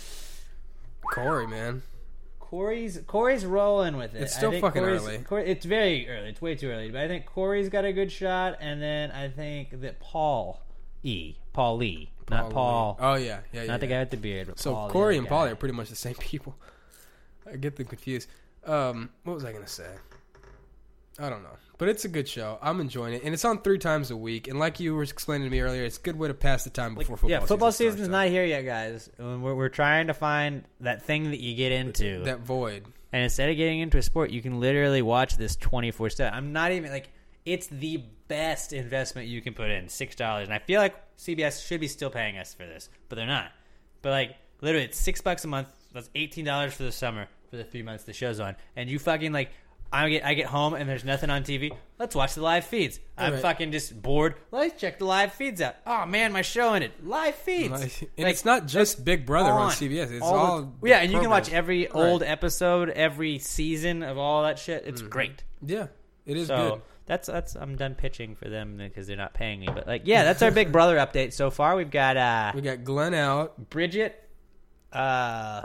Corey, man. Corey's Corey's rolling with it. It's still I think fucking Corey's- early. Corey, it's very early. It's way too early. But I think Corey's got a good shot, and then I think that Paul E. Paul Lee, not Paul. Oh yeah, yeah, yeah. Not the yeah. guy with the beard. But So Paul, the Corey other and guy. Polly are pretty much the same people. I get them confused. Um, what was I gonna say? I don't know, but it's a good show. I'm enjoying it, and it's on three times a week. And like you were explaining to me earlier, it's a good way to pass the time before football. Yeah, football season season's starts, not here yet, guys. We're, we're trying to find that thing that you get into. that void. And instead of getting into a sport, you can literally watch this twenty-four seven. I'm not even, like, it's the best investment you can put in, six dollars. And I feel like C B S should be still paying us for this, but they're not. But, like, literally, it's six bucks a month. That's eighteen dollars for the summer, for the three months the show's on. And you fucking, like, I get I get home and there's nothing on T V. Let's watch the live feeds. I'm Right. fucking just bored. Let's check the live feeds out. Oh, man, my show in it. Live feeds. Like, and Like, it's not just Big Brother on, on. C B S. It's all, all, the, yeah, and you can programs. watch every Right. old episode, every season of all that shit. It's great. Yeah, it is So good. that's that's I'm done pitching for them because they're not paying me. But like, yeah, that's our Big Brother update so far. We've got uh, We got Glenn out. Bridget, uh,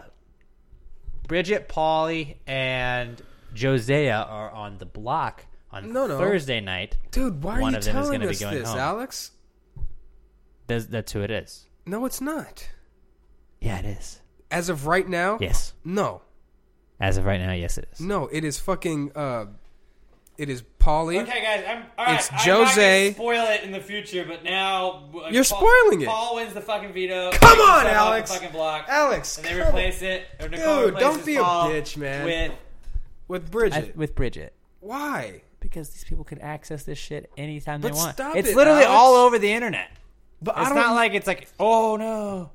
Bridget, Pauly, and Josiah are on the block on No, no. Thursday night. Dude, why One are you of them is telling gonna be us going this, home. Alex? That's, that's who it is. No, it's not. Yeah, it is. As of right now? Yes. No. As of right now, yes, it is. No, it is fucking, uh, it is Pauly. Okay, guys, I'm all right. It's I'm not Jose. gonna spoil it in the future, but now uh, You're Paul, spoiling it. Paul wins the fucking veto. Come Takes on, himself off Alex. The fucking block. Alex, and they come replace it. Or Nicole Dude, don't replaces be a Paul bitch, man. With With Bridget. I- with Bridget. Why? Because these people can access this shit anytime they But want. stop it's it, literally Alex. all over the internet. But it's I don't not like it's like, oh no.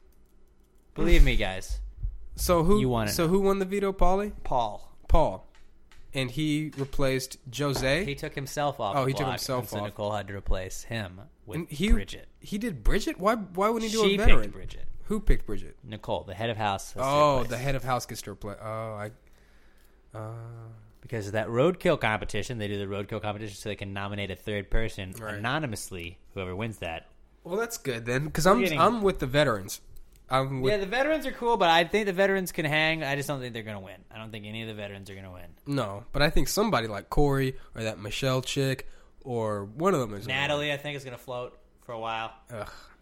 Believe me, guys. So who? You want it. So who won the veto, Pauly? Paul. Paul. And he replaced Jose. He took himself off. Oh, the he took block, himself and so off. Nicole had to replace him with And he, Bridget. He did Bridget? Why Why wouldn't he do She a veteran? picked Bridget. Who picked Bridget? Nicole, the head of house. has to Oh, replace. the head of house gets to replace. Oh, I. Uh, Because of that roadkill competition, they do the roadkill competition so they can nominate a third person Right. anonymously. Whoever wins that. well, that's good then, because I'm Getting- I'm with the veterans. I'm with Yeah, the veterans are cool, but I think the veterans can hang. I just don't think they're going to win. I don't think any of the veterans are going to win. no, but I think somebody like Corey or that Michelle chick or one of them is gonna Natalie, I think, is going to float for a while. win. Ugh.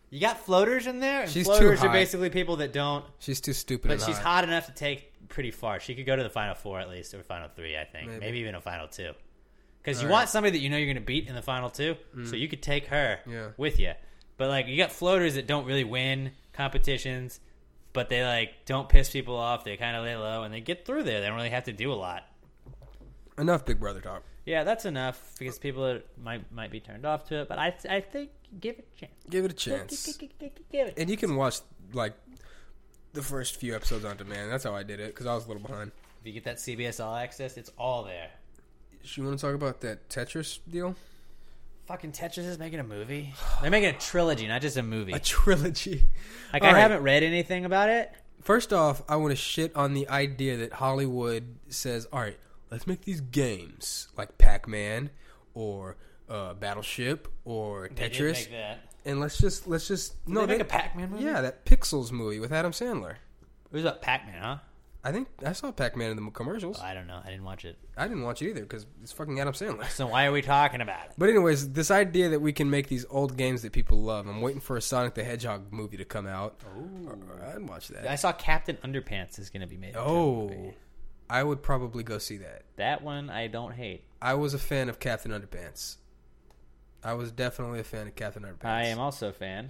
You got floaters in there, and She's too floaters are high. basically people that don't. She's too stupid. But and she's hot. hot enough to take pretty far. She could go to the final four at least, or final three, I think, Maybe. maybe, even a final two. Because you All want right. somebody that you know you're going to beat in the final two, Mm. so you could take her Yeah. with you. But like, you got floaters that don't really win competitions, but they like don't piss people off. They kind of lay low and they get through there. They don't really have to do a lot. Enough Big Brother talk. Yeah, that's enough because people are, might might be turned off to it. But I I think give it a chance. Give it a chance. Give, give, give, give it. And you can watch like the first few episodes on demand. That's how I did it because I was a little behind. If you get that C B S All Access, it's all there. You want to talk about that Tetris deal? Fucking Tetris is making a movie. They're making a trilogy, not just a movie. A trilogy. Like, All I right. haven't read anything about it. First off, I want to shit on the idea that Hollywood says, all right, let's make these games like Pac-Man or uh, Battleship or They did Tetris. make that. And let's just, let's just... Did no, they make a Pac-Man movie? Yeah, that Pixels movie with Adam Sandler. It was about Pac-Man, huh? I think I saw Pac-Man in the commercials. Oh, I don't know. I didn't watch it. I didn't watch it either because it's fucking Adam Sandler. So why are we talking about it? But anyways, this idea that we can make these old games that people love. I'm waiting for a Sonic the Hedgehog movie to come out. Ooh. I'd watch that. I saw Captain Underpants is going to be made. into a Oh, movie. I would probably go see that. That one I don't hate. I was a fan of Captain Underpants. I was definitely a fan of Captain Underpants. I am also a fan.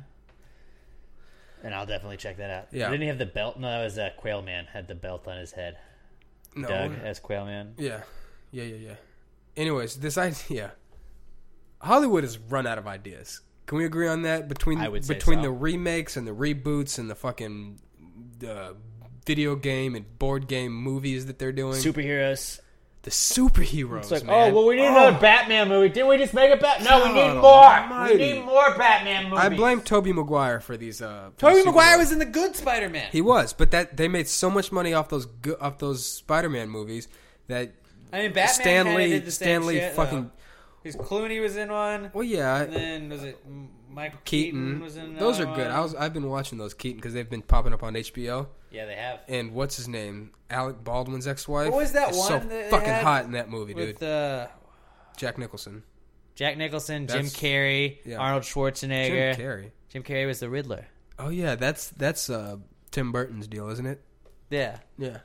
And I'll definitely check that out. Yeah. Didn't he have the belt? No, that was uh, Quail Man had the belt on his head. No. Doug as Quail Man. Yeah. Yeah, yeah, yeah. Anyways, this idea. Hollywood has run out of ideas. Can we agree on that? Between I would say between so. the remakes and the reboots and the fucking uh, video game and board game movies that they're doing. Superheroes. The superheroes, It's like, man. oh, well, we need Oh. another Batman movie. Didn't we just make a Bat? No, we need God more. almighty. We need more Batman movies. I blame Tobey Maguire for these. Uh, for Tobey the Maguire superheroes. was in the good Spider-Man. He was, but that they made so much money off those go- off those Spider-Man movies that I mean, Batman Stan kinda Lee, did the same Stan Lee shit, fucking. though. Because Clooney was in one. Well, yeah. And then was it M- Michael Keaton. Keaton was in Those are another good. one? I was I've been watching those Keaton because they've been popping up on H B O. Yeah, they have. And what's his name? Alec Baldwin's ex-wife. What was that is one So that they fucking had hot in that movie, with, dude. uh, Jack Nicholson. Jack Nicholson, Jim That's- Carrey, yeah. Arnold Schwarzenegger. Jim Carrey. Jim Carrey was the Riddler. Oh yeah, that's that's uh, Tim Burton's deal, isn't it? Yeah. Yeah.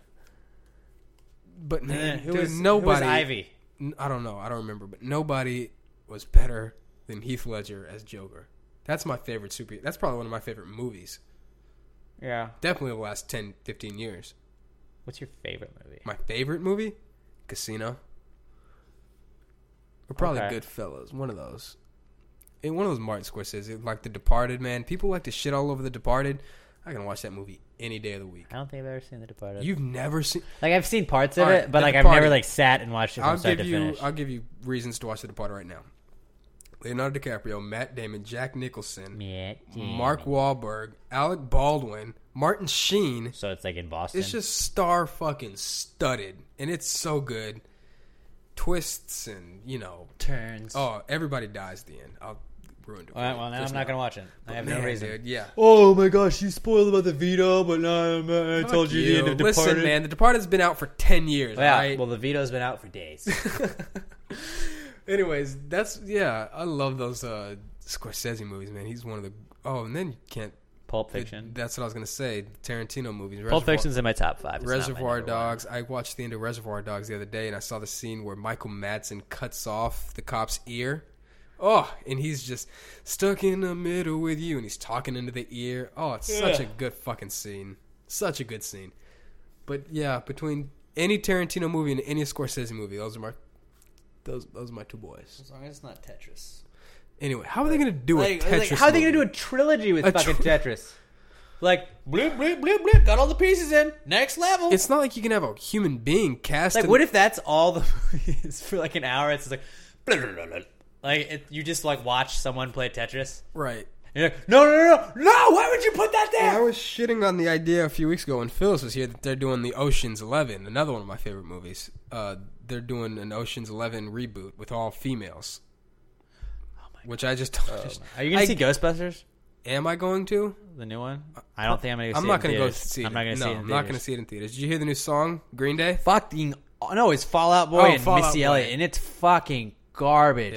But And man, then who dude, was- who was nobody. Ivy? N- I don't know. I don't remember. But nobody was better than Heath Ledger as Joker. That's my favorite super. That's probably one of my favorite movies. Yeah. Definitely the last ten, fifteen years. What's your favorite movie? My favorite movie? Casino. Or probably Okay. Goodfellas. One of those. And one of those Martin Scorsese. Like The Departed, man. People like to shit all over The Departed. I can watch that movie any day of the week. I don't think I've ever seen The Departed. You've never seen... Like, I've seen parts of All right, it, but The like I've Departed. never like sat and watched it from I'll start give to you. finish. I'll give you reasons to watch The Departed right now. Leonardo DiCaprio, Matt Damon, Jack Nicholson, Matt Damon. Mark Wahlberg, Alec Baldwin, Martin Sheen. So it's like in Boston. It's just star fucking studded, and it's so good. Twists and you know turns. Oh, everybody dies at the end. I'll ruin it. All right, well, now I'm not gonna watch it. I have no man, reason. Dude, yeah. Oh my gosh, you spoiled about the veto, but now I Fuck told you, the end of Listen, Departed. man, The Departed's been out for ten years. Yeah, right? well, the veto's been out for days. Anyways, that's yeah. I love those uh, Scorsese movies, man. He's one of the oh, and then you can't. Pulp Fiction. That's what I was gonna say. Tarantino movies. Pulp Fiction's in my top five. It's not my Reservoir number one. Dogs. I watched the end of Reservoir Dogs the other day, and I saw the scene where Michael Madsen cuts off the cop's ear. Oh, and he's just stuck in the middle with you, and he's talking into the ear. Oh, it's such a Yeah. good fucking scene. Such a good scene. But yeah, between any Tarantino movie and any Scorsese movie, those are my those those are my two boys. As long as it's not Tetris. Anyway, how are they going to do Like, a like, Tetris? how are they movie? gonna do a trilogy with A fucking tri- Tetris? Like, bloop, bloop, bloop, bloop, got all the pieces in. Next level. It's not like you can have a human being cast. Like, in- what if that's all the movies for like an hour? It's just like, blah, blah, blah, blah. Like it, you just like watch someone play Tetris, right? And you're like, no, no, no, no, no! Why would you put that there? Well, I was shitting on the idea a few weeks ago when Phyllis was here that they're doing the Ocean's Eleven, another one of my favorite movies. Uh, they're doing an Ocean's Eleven reboot with all females. Oh my Which I just, Oh just Are you gonna I- see Ghostbusters? Am I going to? The new one? I don't think I'm gonna. Go I'm see not it in going to go theaters. see it. I'm not gonna no, see it. In I'm not going to theaters. see it in theaters. Did you hear the new song, Green Day? Fucking oh, no! It's Fall Out Boy Oh, and Fall Out Missy Boy. Elliott, and it's fucking garbage. Yeah,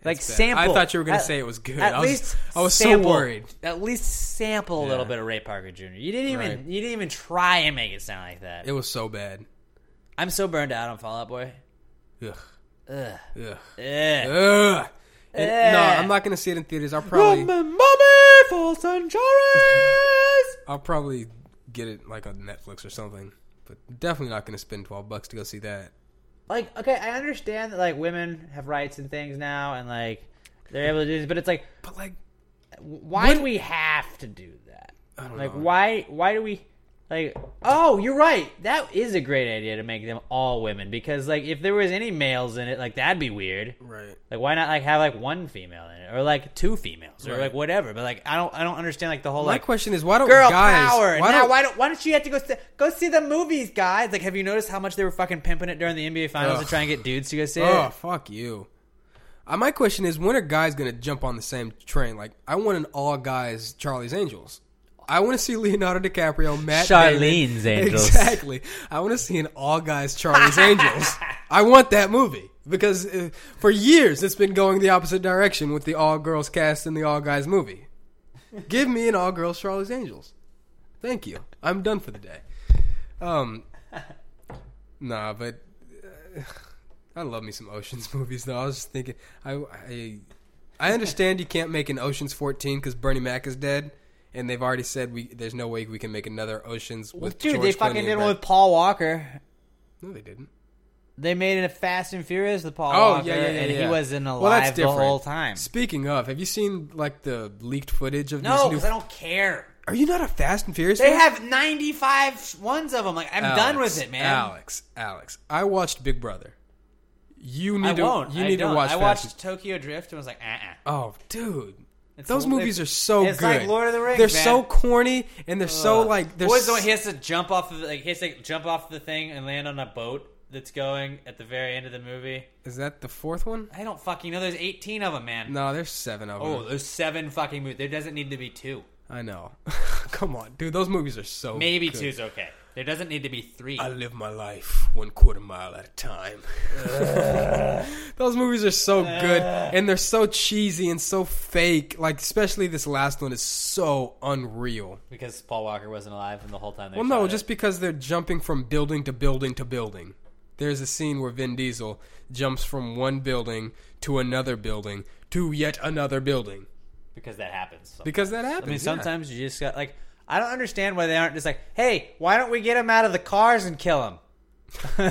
Like It's bad. sample. I thought you were going to At- say it was good. At I was, least I was sample, so worried. At least sample a little Yeah. bit of Ray Parker Junior You didn't even Right. you didn't even try and make it sound like that. It was so bad. I'm so burned out on Fall Out Boy. Ugh. Ugh. Ugh. Ugh. Ugh. And- Ugh. no, I'm not going to see it in theaters. I'll probably Mommy for Centuries. I'll probably get it like on Netflix or something. But definitely not going to spend twelve bucks to go see that. Like, okay, I understand that like women have rights and things now, and like they're able to do this, but it's like, but like, why when- do we have to do that? I don't like, know. why? Why do we? Like, oh, you're right. That is a great idea to make them all women, because like if there was any males in it, like that'd be weird. Right. Like, why not like have like one female in it, or like two females, or Right. like whatever? But like, I don't, I don't understand like the whole My like question is, why don't girl guys? power. Why now, don't, why don't why don't you have to go see, go see the movies, guys? Like, have you noticed how much they were fucking pimping it during the N B A Finals Ugh. to try and get dudes to go see Oh, it? fuck you. Uh, my question is, when are guys going to jump on the same train? Like, I want an all guys Charlie's Angels. I want to see Leonardo DiCaprio, Matt Charlene's Damon. Angels. Exactly. I want to see an all guys Charlie's Angels. I want that movie because uh, for years it's been going the opposite direction with the all girls cast in the all guys movie. Give me an all girls Charlie's Angels. Thank you. I'm done for the day. Um, nah, but uh, I love me some Ocean's movies though. I was just thinking, I I, I understand you can't make an Ocean's fourteen because Bernie Mac is dead. And they've already said we there's no way we can make another Ocean's with Dude, George they Clooney fucking and did Brad- one with Paul Walker. No, they didn't. They made it a Fast and Furious with Paul Oh Walker, yeah, yeah, yeah, and yeah. he wasn't alive well, that's the different. whole time. Speaking of, have you seen like the leaked footage of No, these new? because I don't care. Are you not a Fast and Furious They fan? have ninety-five ones of them. Like, I'm Alex, done with it, man. Alex, Alex, I watched Big Brother. You need I to. won't. You I need don't. to watch. I Fast watched and- Tokyo Drift and was like, uh-uh. Oh, dude. It's Those a- movies are it's- so it's good. like Lord of the Rings, They're man. so corny and they're so Ugh. like. They're What was the s- one? He has to jump off of the, like he has to jump off the thing and land on a boat that's going at the very end of the movie. Is that the fourth one? I don't fucking know. There's eighteen of them, man. No, there's seven of them. Oh, there's seven fucking movies. There doesn't need to be two. I know. Come on, dude. Those movies are so Maybe good. two's okay. There doesn't need to be three. I live my life one quarter mile at a time. Those movies are so good, and they're so cheesy and so fake. Like, especially this last one is so unreal. Because Paul Walker wasn't alive and the whole time they Well, no, shot just it. because they're jumping from building to building to building. There's a scene where Vin Diesel jumps from one building to another building to yet another building. Because that happens. sometimes. Because that happens. I mean, yeah. sometimes you just got, like, I don't understand why they aren't just like, hey, why don't we get him out of the cars and kill him?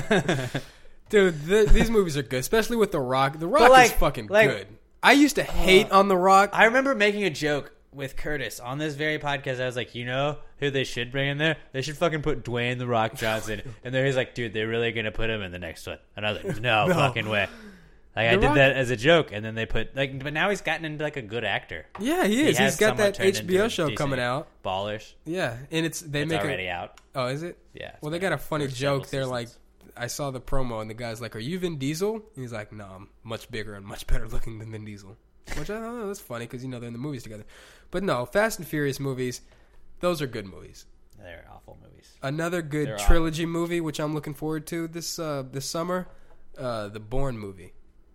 Dude, th- these movies are good, especially with The Rock. The Rock But, like- is fucking like- good. I used to hate on The Rock. I remember making a joke with Curtis on this very podcast. I was like, you know who they should bring in there? They should fucking put Dwayne The Rock Johnson. And then he's like, dude, they're really going to put him in the next one. And I was like, no, No. fucking way. Like, I The did Rock- that as a joke. And then they put, like, but now he's gotten into, like, a good actor. Yeah, he is. has He's got somewhat that turned H B O into show decent coming out. Ballers. Yeah, and it's they It's make already a, out. Oh, is it? Yeah, it's Well, they got a funny for several joke. They're like, seasons. I saw the promo, and the guy's like, "Are you Vin Diesel?" And he's like, "No, I'm much bigger and much better looking than Vin Diesel." Which I don't know. That's funny because you know they're in the movies together. But no, Fast and Furious movies, those are good movies. They're awful movies. Another good They're trilogy movie, which I'm looking forward to this uh, this summer, uh, the Bourne movie.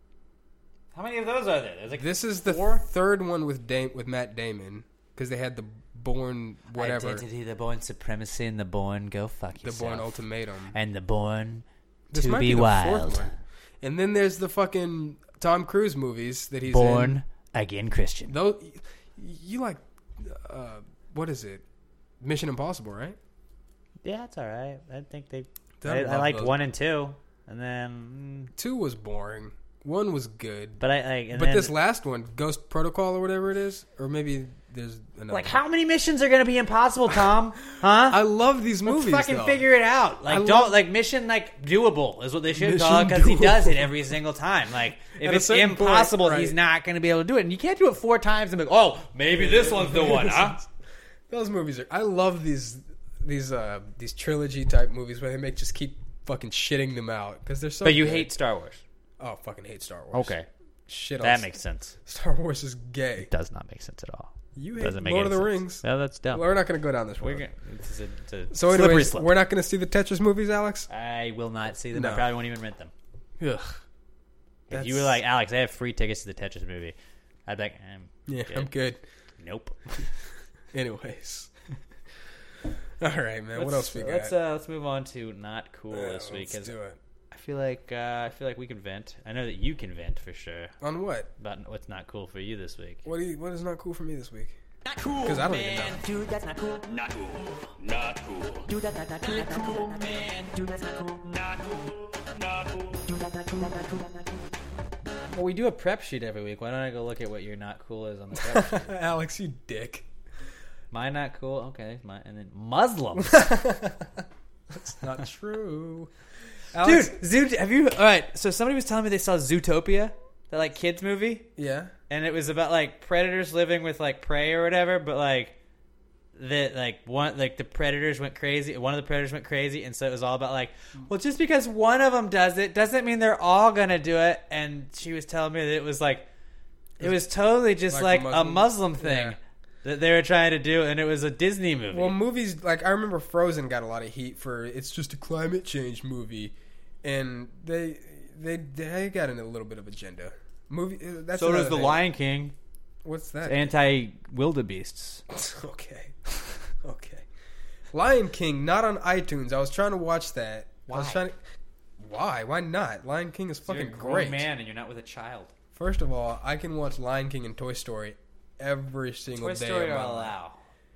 How many of those are there? There's like This is the four? third one with Dame, with Matt Damon because they had the Bourne whatever, Identity, the Bourne Supremacy, and the Bourne Go Fuck the Yourself. Bourne Ultimatum. And the Born This to might be, be the Wild. fourth one. And then there's the fucking Tom Cruise movies that he's Born in. Again Christian. Those you like? Uh, what is it? Mission Impossible, right? Yeah, it's all right. I think they. I I, I love liked those. one and two, and then. mm, Two was boring. One was good. But I. Like, and but then, this last one, Ghost Protocol or whatever it is, or maybe there's another. like, one. how many missions are going to be impossible, Tom? Huh? I love these Let's movies. fucking though. figure it out. Like, I don't love- like mission like doable is what they should Mission call it because he does it doable. every single time. Like, if At a it's certain point, impossible, right. he's not going to be able to do it. And you can't do it four times and be like, oh, maybe this one's the one, huh? Those movies are. I love these these uh these trilogy type movies where they make just keep fucking shitting them out because they're so. But you good. hate Star Wars. Oh, fucking hate Star Wars. Okay, Shit. on that S- makes sense. Star Wars is gay. It does not make sense at all. You hate Doesn't make Lord any of the sense. Rings. No, that's dumb. Well, we're not going to go down this We're road. gonna, it's a, it's a So, slippery anyways, slope. we're not going to see the Tetris movies, Alex. I will not see them. I No. probably won't even rent them. Ugh. If you were like, Alex, I have free tickets to the Tetris movie, I'd be like, I'm yeah, good. I'm good. Nope. Anyways. All right, man. Let's, what else we got? Let's uh, let's move on to not cool Yeah, this week. let's 'cause do it. I feel like uh, I feel like we can vent. I know that you can vent for sure. On what? About what's not cool for you this week. What do you, What is not cool for me this week? Not cool, Because I don't man. even know. Dude, that's not cool. Not cool. Not cool. Dude, that's not, not cool. Not cool, man. Dude, that's not cool. Not cool. Not cool. Dude, that's not cool. Not cool. Not cool. Well, we do a prep sheet every week. Why don't I go look at what your not cool is on the prep sheet? Alex, you dick. Mine not cool. Okay, mine, and then Muslims. That's not true. Alex, Dude, Zoot, have you? All right, so somebody was telling me they saw Zootopia, that like kids movie. Yeah. And it was about like predators living with like prey or whatever, but like the like one like the predators went crazy. One of the predators went crazy, and so it was all about like, well, just because one of them does it doesn't mean they're all gonna do it. And she was telling me that it was like, it was totally just Like like, a a Muslim- Muslim thing Yeah. that they were trying to do, and it was a Disney movie. Well, movies like I remember Frozen got a lot of heat for it's just a climate change movie, and they they they got in a little bit of agenda. Movie. uh, That's so does another the thing. Lion King. What's that? Anti wildebeests. Okay. Okay. Lion King, not on iTunes. I was trying to watch that. I was Why? trying to, why? Why not? Lion King is fucking You're a grown great. man, and you're not with a child. First of all, I can watch Lion King and Toy Story every single Toy day Story of my will life. allow.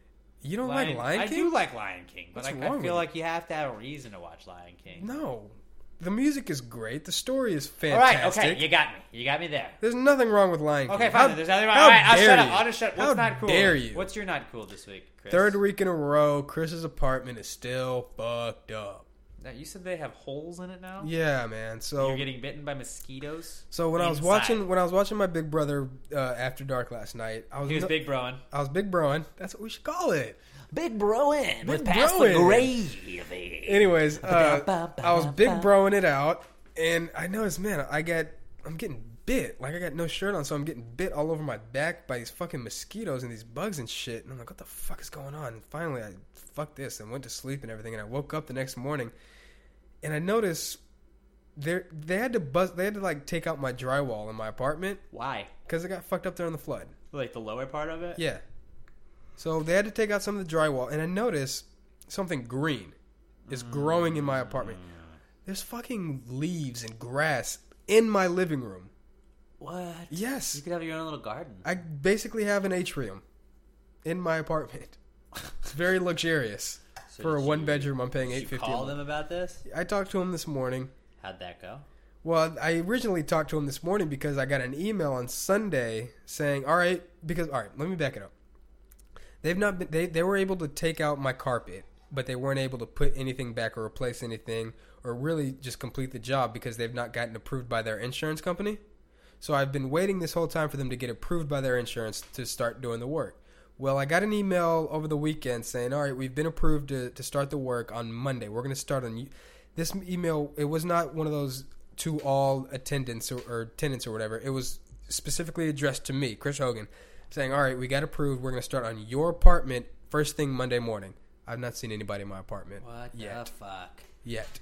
You don't Lion, like Lion I King? do like Lion King, but What's I, wrong I with feel you? like you have to have a reason to watch Lion King. No. The music is great. The story is All right, fantastic. okay, you got me. You got me there. There's nothing wrong with Lion King. Okay, How- fine. There's nothing wrong. how All right, I'll dare shut up. you? I'll just shut up. How What's not cool? dare you? What's your not cool this week, Chris? Third week in a row, Chris's apartment is still fucked up. Now, you said they have holes in it now? Yeah, man. So You're getting bitten by mosquitoes? So when I was Inside. watching when I was watching my Big Brother uh, After Dark last night, I was He was no- big broing. I was big broing. That's what we should call it. Big broing Big broing. Anyways, uh, I was big broing it out, and I noticed, man, I got I'm getting bit. Like I got no shirt on, so I'm getting bit all over my back by these fucking mosquitoes and these bugs and shit. And I'm like, what the fuck is going on? And finally, I fuck this and went to sleep and everything. And I woke up the next morning, and I noticed they they had to buzz. They had to like take out my drywall in my apartment. Why? Because it got fucked up there in the flood. Like the lower part of it? Yeah. So they had to take out some of the drywall, and I noticed something green is growing in my apartment. There's fucking leaves and grass in my living room. What? Yes. You could have your own little garden. I basically have an atrium in my apartment. It's very luxurious. So For a did one you- bedroom, I'm paying Did eight you fifty. call them about this? I talked to him this morning. How'd that go? Well, I originally talked to him this morning because I got an email on Sunday saying, "All right, because all right, let me back it up. They've not been, they they were able to take out my carpet, but they weren't able to put anything back or replace anything or really just complete the job because they've not gotten approved by their insurance company. So I've been waiting this whole time for them to get approved by their insurance to start doing the work. Well, I got an email over the weekend saying, "All right, we've been approved to to start the work on Monday. We're going to start on this email. It was not one of those to all attendants or, or tenants or whatever. It was specifically addressed to me, Chris Hogan, saying, "All right, we got approved. We're going to start on your apartment first thing Monday morning." I've not seen anybody in my apartment What yet. the fuck? Yet.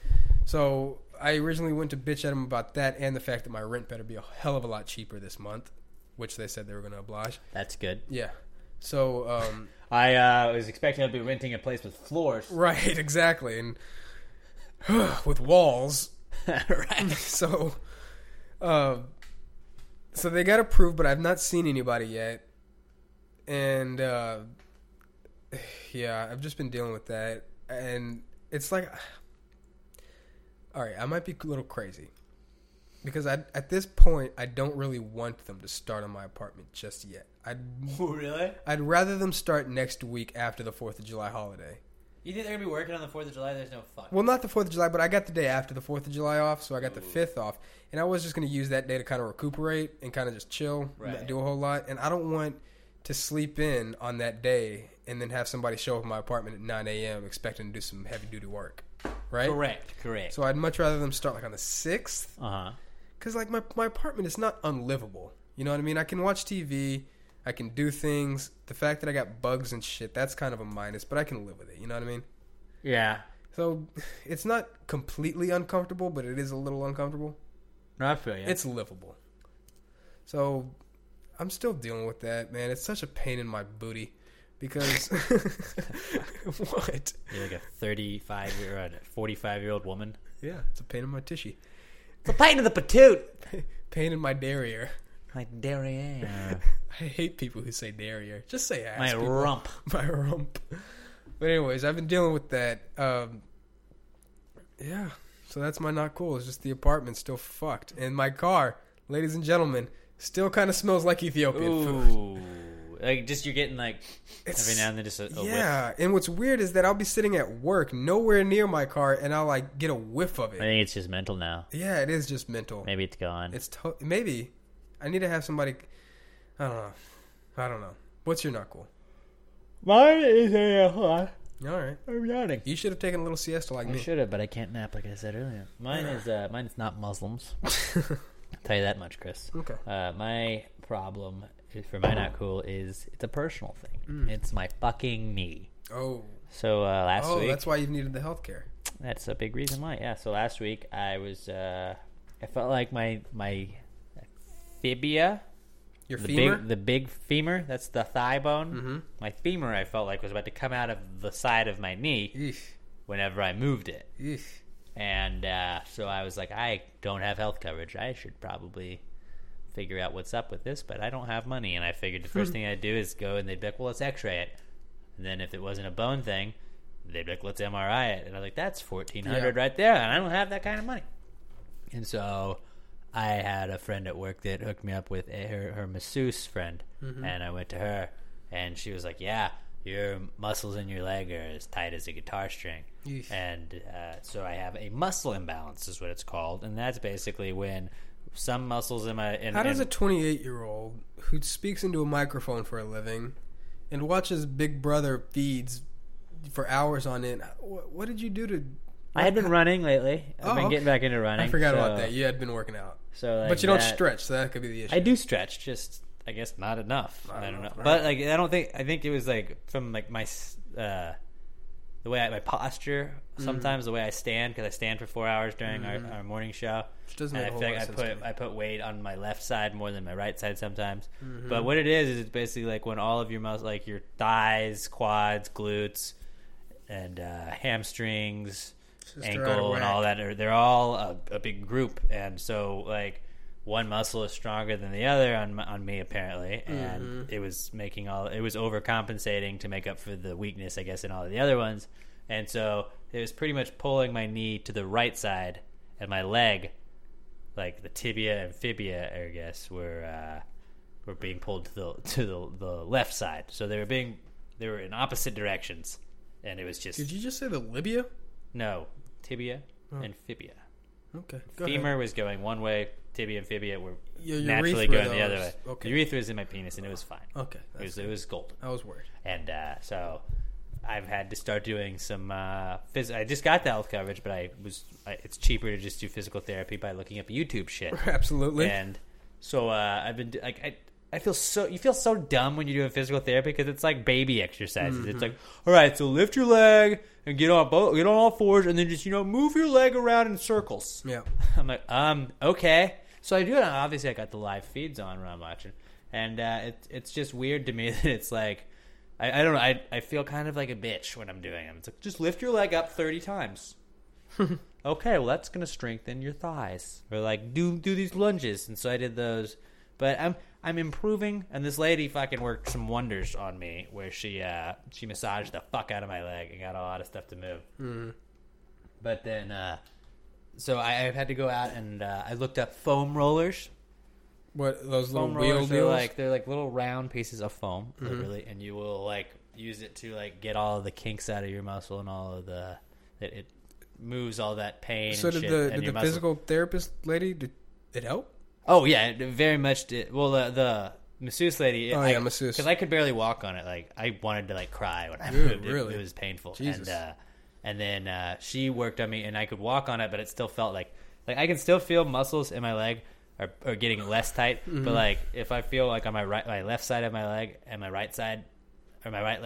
So I originally went to bitch at them about that and the fact that my rent better be a hell of a lot cheaper this month, which they said they were going to oblige. That's good. Yeah. So um, I uh, was expecting to be renting a place with floors. right, exactly, and with walls. Right. So, uh, so they got approved, but I've not seen anybody yet, and uh, yeah, I've just been dealing with that, and it's like, all right, I might be a little crazy because I, at this point, I don't really want them to start on my apartment just yet. I'd Really? I'd rather them start next week after the Fourth of July holiday. You think they're gonna be working on the Fourth of July? There's no fuck. Well, not the fourth of July, but I got the day after the fourth of July off, so I got the fifth off. And I was just going to use that day to kind of recuperate and kind of just chill, Right. not do a whole lot. And I don't want to sleep in on that day and then have somebody show up in my apartment at nine a.m. expecting to do some heavy-duty work, right? Correct. Correct. So I'd much rather them start like on the sixth. Uh huh. Because like my, my apartment is not unlivable. You know what I mean? I can watch T V. I can do things. The fact that I got bugs and shit, that's kind of a minus, but I can live with it. You know what I mean? Yeah. So it's not completely uncomfortable, but it is a little uncomfortable. No, I feel you. It's livable. So I'm still dealing with that, man. It's such a pain in my booty because what? You're like a thirty-five year old, forty-five year old woman. Yeah, it's a pain in my tushy. It's a pain in the patoot. Pain in my derriere. My derriere. I hate people who say derriere. Just say ass. My people. rump. My rump. But anyways, I've been dealing with that. Um, yeah, so that's my not cool. It's just the apartment's still fucked, and my car, ladies and gentlemen, still kind of smells like Ethiopian Ooh. food. Like, just you're getting, like, It's, every now and then just a, a yeah, whiff. and what's weird is that I'll be sitting at work, nowhere near my car, and I'll, like, get a whiff of I it. think it's just mental now. Yeah, it is just mental. Maybe it's gone. It's to- Maybe. I need to have somebody... I don't know. I don't know. What's your not cool? Mine is a... Uh, All right. I'm yawning. You should have taken a little siesta like I me. should have, but I can't nap like I said earlier. Mine is uh, mine is not Muslims. I'll tell you that much, Chris. Okay. Uh, my problem is, for my not cool is it's a personal thing. Mm. It's my fucking knee. Oh. So uh, last oh, week. that's why you needed the health care. That's a big reason why. Yeah. So last week I was. Uh, I felt like my my fibia. Your the femur? Big, the big femur. That's the thigh bone. Mm-hmm. My femur, I felt like, was about to come out of the side of my knee Eesh. whenever I moved it. Eesh. And uh, so I was like, I don't have health coverage. I should probably figure out what's up with this, but I don't have money. And I figured the first thing I'd do is go and they'd be like, well, let's x-ray it. And then if it wasn't a bone thing, they'd be like, let's M R I it. And I was like, that's fourteen hundred dollars Yeah. right there, and I don't have that kind of money. And so I had a friend at work that hooked me up with a, her, her masseuse friend. Mhm. And I went to her, and she was like, yeah, your muscles in your leg are as tight as a guitar string. Yeesh. And uh, so I have a muscle imbalance is what it's called. And that's basically when some muscles in my... In, How does in, a twenty-eight-year-old who speaks into a microphone for a living and watches Big Brother feeds for hours on end, what, what did you do to... I had been running lately. I've Oh, been getting back into running. I forgot so, about that. You had been working out. So, like but you don't that- stretch, so that could be the issue. I do stretch, just I guess not enough. Not I don't know, enough, right. but like I don't think I think it was like from like my uh, the way I, my posture. Sometimes the way I stand, because I stand for four hours during Mhm. our, our morning show. Which doesn't and make a I whole feel lot like of I sense to put me. I put weight on my left side more than my right side sometimes. Mhm. But what it is is it's basically like when all of your muscles, like your thighs, quads, glutes, and uh, hamstrings, Just they're out of ankle, and all whack. that are they're all a, a big group, and so like one muscle is stronger than the other on my- on me apparently, and Mhm. it was making all it was overcompensating to make up for the weakness I guess in all of the other ones, and so it was pretty much pulling my knee to the right side, and my leg, like the tibia and fibia, I guess, were uh, were being pulled to the to the, the left side, so they were being they were in opposite directions, and it was just Did you just say the Libya? no tibia Oh. and fibia. Okay, go Femur ahead. was going one way, tibia and fibia were Your naturally urethra, going the other though, way. is- okay. The urethra was in my penis, and it was fine. Okay, it that's was it good. was gold. I was worried. And uh, so I've had to start doing some. Uh, phys- I just got the health coverage, but I was. I, it's cheaper to just do physical therapy by looking up YouTube shit. Absolutely. And so uh, I've been do- like I. I feel so you feel so dumb when you're doing physical therapy because it's like baby exercises. Mhm. It's like, all right, so lift your leg and get on both, get on all fours, and then just you know move your leg around in circles. Yeah. I'm like, um, okay. So I do it. Obviously, I got the live feeds on when I'm watching, and uh, it, it's just weird to me that it's like, I, I don't know. I I feel kind of like a bitch when I'm doing them. It's like just lift your leg up thirty times. Okay, well that's gonna strengthen your thighs, or like do do these lunges, and so I did those. But I'm I'm improving, and this lady fucking worked some wonders on me, where she uh she massaged the fuck out of my leg and got a lot of stuff to move. Mhm. But then, uh, so I, I've had to go out and uh, I looked up foam rollers. What those little Foam wheel rollers are deals? like they're like little round pieces of foam, Mhm. literally, and you will like use it to like get all of the kinks out of your muscle and all of the it, it moves all that pain. So and did shit the in did your the muscle. physical therapist lady did it help? Oh yeah, it very much did. Well, the the masseuse lady. Oh, I, yeah, masseuse. Because I could barely walk on it. Like I wanted to like cry when I Dude, moved. It, really? it was painful. Jesus. And uh, and then uh, she worked on me, and I could walk on it, but it still felt like like I can still feel muscles in my leg are, are getting less tight. Mhm. But like if I feel like on my right, my left side of my leg and my right side or my right leg,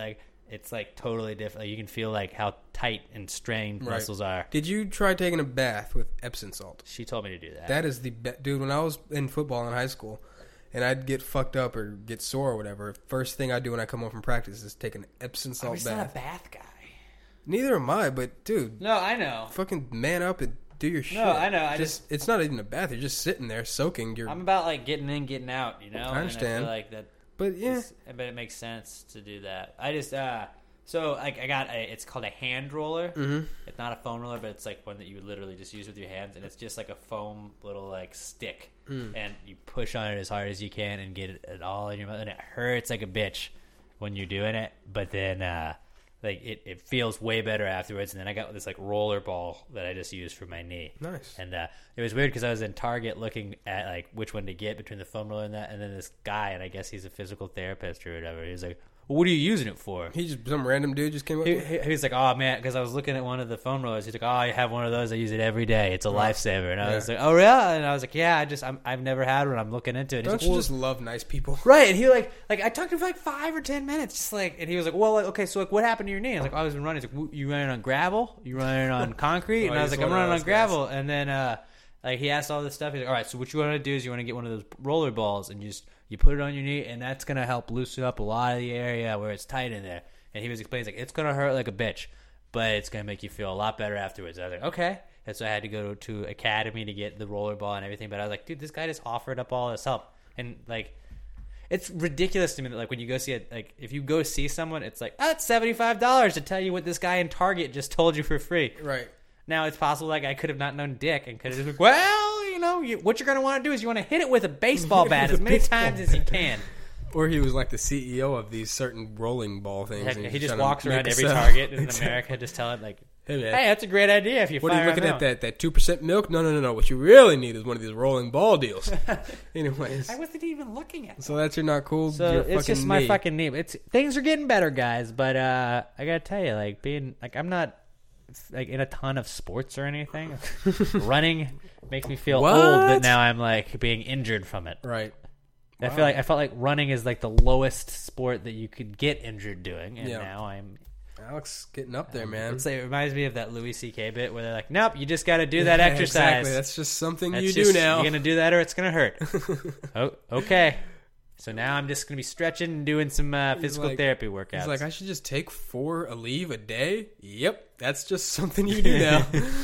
it's like totally different. Like, you can feel like how tight and strained Right. muscles are. Did you try taking a bath with Epsom salt? She told me to do that. That is the be- dude. When I was in football in high school, and I'd get fucked up or get sore or whatever, first thing I do when I come home from practice is take an Epsom I'm salt just bath. not a bath guy. Neither am I, but dude, No, I know. fucking man up and do your shit. I know, I just, it's not even a bath. You're just sitting there soaking your. I'm about like getting in, getting out. You know. I understand. And I feel like that. But yeah, is- but it makes sense to do that. I just uh, so like I got a. It's called a hand roller. Mhm. It's not a foam roller, but it's like one that you would literally just use with your hands, and it's just like a foam little like stick, Mm. and you push on it as hard as you can and get it, it all in your mouth, and it hurts like a bitch when you're doing it. But then uh, like it, it feels way better afterwards. And then I got this like roller ball that I just used for my knee. Nice. And uh, it was weird because I was in Target looking at like which one to get between the foam roller and that, and then this guy, and I guess he's a physical therapist or whatever. He was like, well, "What are you using it for?" he just some random dude just came up. He, with he, he was like, "Oh man," because I was looking at one of the foam rollers. He's like, "Oh, I have one of those. I use it every day. It's a lifesaver." And I Yeah. was like, "Oh yeah," and I was like, "Yeah, I just I'm, I've never had one. I'm looking into it." And he's Don't like, you "Well, just love nice people? right?" And he like like I talked to him for like five or ten minutes, just like, and he was like, "Well, like, okay, so like, what happened to your knee?" I was like, oh, "I was been running." He's like, "W- "You running on gravel? You running on concrete?" Oh, And I was he's like, "I'm one of running on those gravel." And then uh, like he asked all this stuff. He's like, "All right, so what you want to do is you want to get one of those roller balls and you just you put it on your knee, and that's gonna help loosen up a lot of the area where it's tight in there." And he was explaining, he's like, "It's gonna hurt like a bitch, but it's gonna make you feel a lot better afterwards." I was like, "Okay." And so I had to go to Academy to get the roller ball and everything. But I was like, "Dude, this guy just offered up all this help." And like, it's ridiculous to me that like when you go see it, like if you go see someone, it's like, "Oh, it's seventy-five dollars to tell you what this guy in Target just told you for free." Right. Now it's possible like I could have not known Dick and could have just been, well, you know, you, what you're gonna want to do is you want to hit it with a baseball bat as many times as you can. Or he was like the C E O of these certain rolling ball things. Heck, and he he's just trying to walks make around a every sell. Target in Exactly. America, just telling like, Hey, man. "Hey, that's a great idea if you What are fire you looking him at? That that two percent milk? No, no, no, no. What you really need is one of these rolling ball deals. Anyways, I wasn't even looking at. so that's your not cool. So your it's fucking just my knee. fucking knee. It's things are getting better, guys. But uh, I gotta tell you, like being like I'm not like in a ton of sports or anything. Running makes me feel What? old, but now I'm like being injured from it. Right. I Wow. feel like I felt like running is like the lowest sport that you could get injured doing, and Yeah. now I'm. Alex getting up there, man. It's like, it reminds me of that Louis C K bit where they're like, "Nope, you just got to do that Yeah, exercise. Exactly. That's just something That's you just- do now. You're gonna do that, or it's gonna hurt." Oh, okay. So now I'm just gonna be stretching and doing some uh, He's physical like- therapy workouts. He's like, I should just take four a leave a day. Yep, that's just something you do now.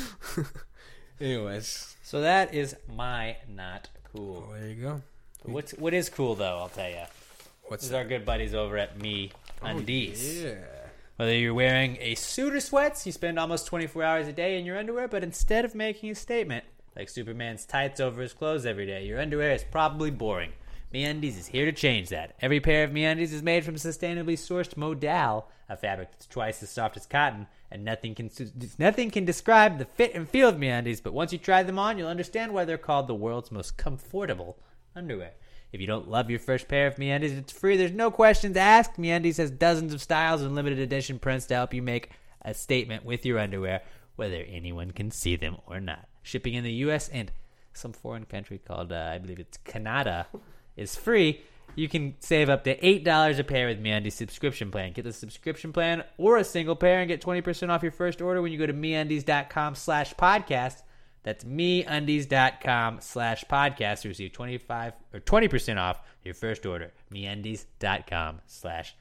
Anyways, so that is my not cool. well, there you go. What's what is cool though? I'll tell you. What's This is our good buddies over at Me Undies. Yeah. Whether you're wearing a suit or sweats, you spend almost twenty-four hours a day in your underwear, but instead of making a statement, like Superman's tights over his clothes every day, your underwear is probably boring. MeUndies is here to change that. Every pair of MeUndies is made from sustainably sourced modal, a fabric that's twice as soft as cotton, and nothing can nothing can describe the fit and feel of MeUndies, but once you try them on, you'll understand why they're called the world's most comfortable underwear. If you don't love your first pair of MeUndies, it's free. There's no questions asked. MeUndies has dozens of styles and limited edition prints to help you make a statement with your underwear, whether anyone can see them or not. Shipping in the U S and some foreign country called, uh, I believe it's Canada, is free. You can save up to eight dollars a pair with MeUndies subscription plan. Get the subscription plan or a single pair and get twenty percent off your first order when you go to MeUndies.com slash podcast. That's MeUndies.com slash podcast to receive twenty-five or twenty percent off your first order. MeUndies.com slash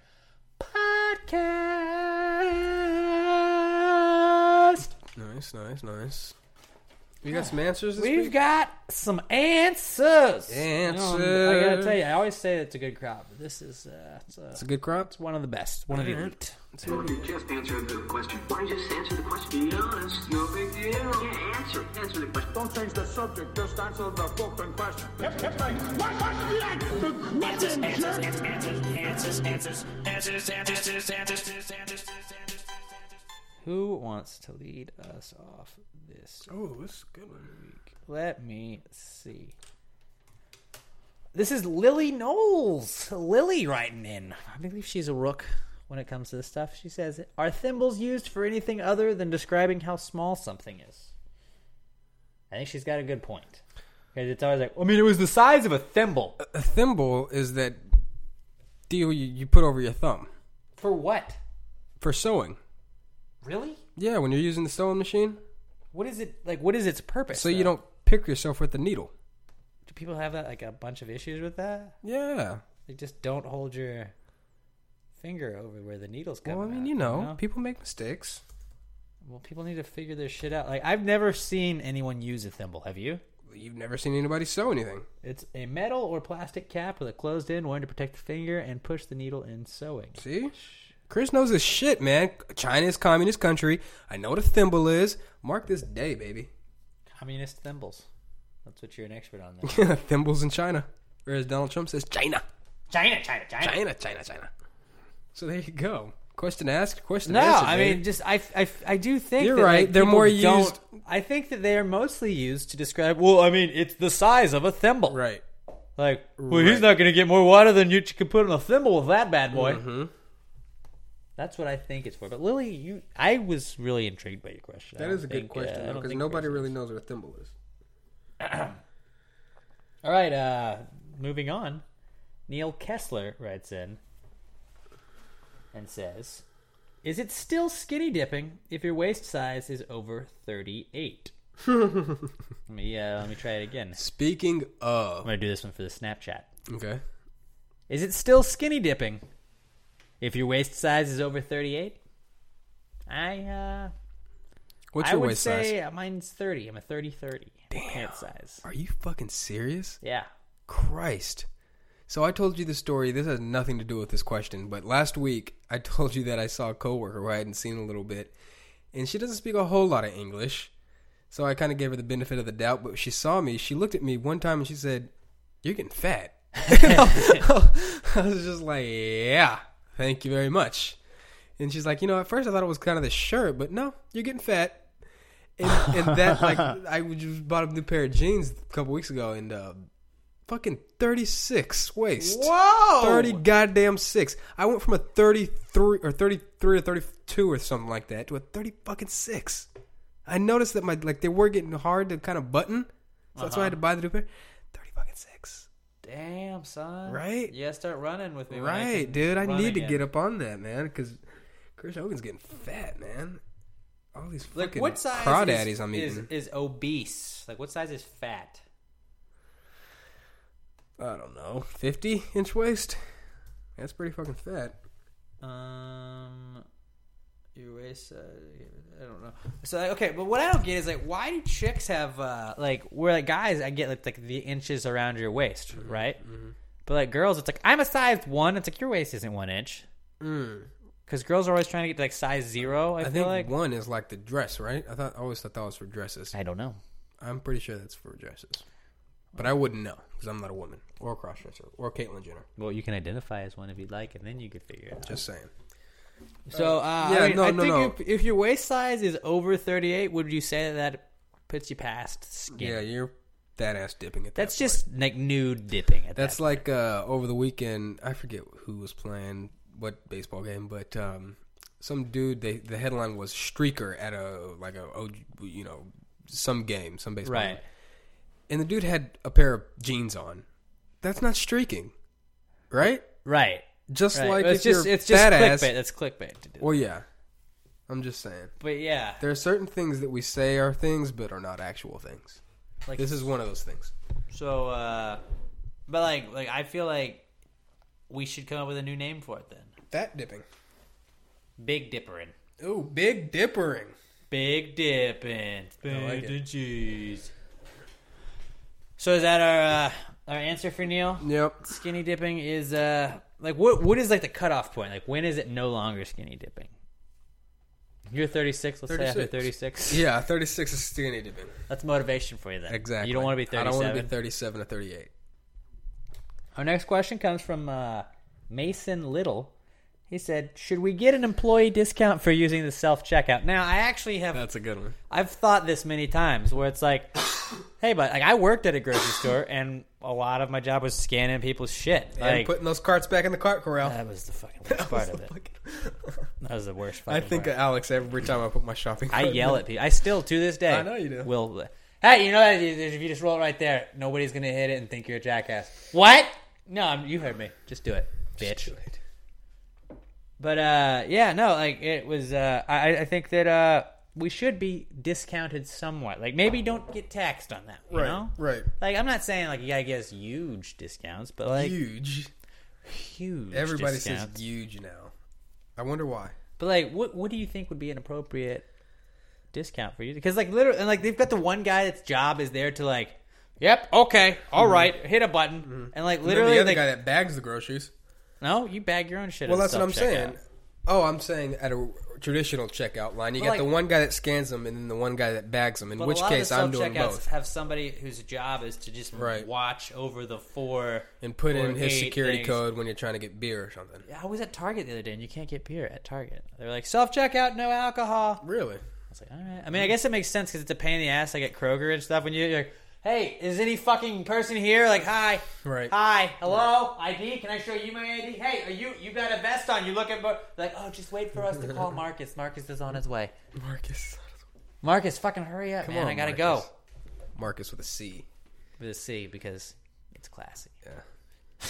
podcast. Nice, nice, nice. You got some answers this We've week? got some answers. Answers. You know, I gotta tell you, I always say it's a good crop, but this is uh, it's, a, It's a good crop. it's one of the best, one of the Alright. elite. Just answer the question. Why just answer the question? Be honest. No big deal. Yeah, answer. Answer the question. Don't change the subject, just answer the fucking question. Yep, yep, right. What was the question? Answers, answers, answers, answers, answers, answers, answers, answers, answers. Who wants to lead us off this Oh, this is a good one. week? Let me see. This is Lily Knowles. Lily writing in. I believe she's a rook when it comes to this stuff. She says, "Are thimbles used for anything other than describing how small something is?" I think she's got a good point. Because it's always like, I mean, it was the size of a thimble. A thimble is that deal you, you put over your thumb. For what? for sewing. Really? Yeah, when you're using the sewing machine. What is it like? What is its purpose? So though? you don't pick yourself with the needle. Do people have that like a bunch of issues with that? Yeah. Like just don't hold your finger over where the needle's coming. Well, I mean, out, you know, you know, people make mistakes. Well, people need to figure their shit out. Like I've never seen anyone use a thimble. Have you? You've never seen anybody sew anything. It's a metal or plastic cap with a closed end, one to protect the finger and push the needle in sewing. See? Chris knows his shit, man. China is a communist country. I know what a thimble is. Mark this day, baby. Communist thimbles. That's what you're an expert on there. Thimbles in China. Or as Donald Trump says, China. China, China, China. China, China, China. So there you go. Question asked, question no, answered. I baby. mean, just I, I, I do think You're that, right. Like, They're more don't- used. I think that they are mostly used to describe. Well, I mean, it's the size of a thimble, right? Like, well, Right. he's not going to get more water than you can put in a thimble with that bad boy. Mm-hmm. That's what I think it's for. But Lily, you, I was really intrigued by your question. That I is a don't good think, question, uh, I though, don't because think nobody Chris really is. knows what a thimble is. All right, uh, moving on. Neil Kessler writes in and says, "Is it still skinny dipping if your waist size is over thirty-eight?" let me uh, let me try it again. Speaking of, I'm gonna do this one for the Snapchat. Okay. Is it still skinny dipping if your waist size is over thirty-eight? I uh, What's I your would waist say size? mine's thirty. I'm a thirty thirty Damn. pant size. Are you fucking serious? Yeah. Christ. So I told you the story. This has nothing to do with this question, but last week I told you that I saw a coworker who I hadn't seen in a little bit, and she doesn't speak a whole lot of English. So I kind of gave her the benefit of the doubt, but she saw me. She looked at me one time and she said, "You're getting fat." I was just like, "Yeah, thank you very much." And she's like, "You know, at first I thought it was kind of the shirt, but no, you're getting fat." And, and that, like, I just bought a new pair of jeans a couple weeks ago, and uh, fucking thirty-six waist. Whoa! thirty goddamn six. I went from a thirty-three or thirty-three or thirty-two or something like that to a thirty fucking six. I noticed that my like they were getting hard to kind of button, so that's why I had to buy the new pair. thirty fucking six. Damn, son. Right? Yeah, start running with me. when I Right, can dude. I run need to again. get up on that, man, because Chris Hogan's getting fat, man. All these Like, fucking what size crawdaddies is, I'm is, eating. is obese? Like, what size is fat? I don't know, fifty inch waist. That's pretty fucking fat. Um, your waist. Uh, I don't know. So like, okay, but what I don't get is like, why do chicks have uh, like where like guys I get like, like the inches around your waist, Mm-hmm, right? But like girls, it's like I'm a size one. It's like your waist isn't one inch. Mm. Because girls are always trying to get to like size zero. I, I feel think like one is like the dress, right? I thought I always thought that was for dresses. I don't know. I'm pretty sure that's for dresses, but I wouldn't know because I'm not a woman or a crossdresser or Caitlyn Jenner. Well, you can identify as one if you'd like, and then you could figure it out. Just saying. So, uh, yeah, I mean, no, I no, think no. If, if your waist size is over thirty-eight, would you say that that puts you past skin? Yeah, you're that ass dipping at that That's point. just like nude dipping. At That's that like uh, over the weekend. I forget who was playing what baseball game, but um, some dude. They the headline was streaker at a like a oh, you know some game, some baseball Right. game. And the dude had a pair of jeans on. That's not streaking, right? Right. Just Right. like it's if just you're it's just fat clickbait. ass. That's clickbait. To do. Well, yeah. I'm just saying. But yeah, There are certain things that we say are things, but are not actual things. like This is one of those things. so. uh But like, like I feel like we should come up with a new name for it then. Fat dipping. Big dippering. Ooh, big dippering. Big dipping. I like it. Cheese. So is that our uh, our answer for Neil? Yep. Skinny dipping is uh like what what is like the cutoff point? Like when is it no longer skinny dipping? You're thirty-six. Let's say after thirty-six. Yeah, thirty-six is skinny dipping. That's motivation for you then. Exactly. You don't want to be I don't want to thirty-seven. be thirty-seven or thirty-eight. Our next question comes from uh, Mason Little. He said, "Should we get an employee discount for using the self-checkout?" Now, I actually have... That's a good one. I've thought this many times where it's like, hey, but like I worked at a grocery store and a lot of my job was scanning people's shit. And Like, putting those carts back in the cart corral. that was the fucking worst part of it. That was the worst I fucking think part. of Alex every time I put my shopping I cart yell in. at people. I still, to this day... I know you do. Will, hey, you know that if you just roll it right there, nobody's going to hit it and think you're a jackass. What? No, I'm, you heard me. Just do it, bitch. Do it. But uh, yeah, no, like it was. Uh, I, I think that uh, we should be discounted somewhat. Like maybe don't get taxed on that. You Right, know? right. Like I'm not saying like you gotta get us huge discounts, but like Huge. huge. Everybody discounts. says huge now. I wonder why. But like, what what do you think would be an appropriate discount for you? Because like literally, and like they've got the one guy that's job is there to like, yep, okay, all right, hit a button, Mm-hmm. and like And then literally the other like, guy that bags the groceries. no, you bag your own shit. Well, at that's what I'm saying. self-checkout. Oh, I'm saying at a traditional checkout line, you But got like- the one guy that scans them and then the one guy that bags them. In But which a lot case, of the I'm doing self-checkouts both. have somebody whose job is to just Right. watch over the four And put or in his eight security things. code when you're trying to get beer or something. Yeah, I was at Target the other day, and you can't get beer at Target. They were like, self-checkout, no alcohol. Really? I was like, all right. I mean, I guess it makes sense because it's a pain in the ass. Like at Kroger and stuff, when you're like, hey, is any fucking person here? Like, hi. Right. Hi. Hello? I D? Can I show you my I D? Hey, are you, you got a vest on. You looking for... Like, oh, just wait for us to call Marcus. Marcus is on his way. Marcus. Marcus, fucking hurry up, Come man. on, I gotta Marcus. go. Marcus with a C. With a C because it's classy. Yeah.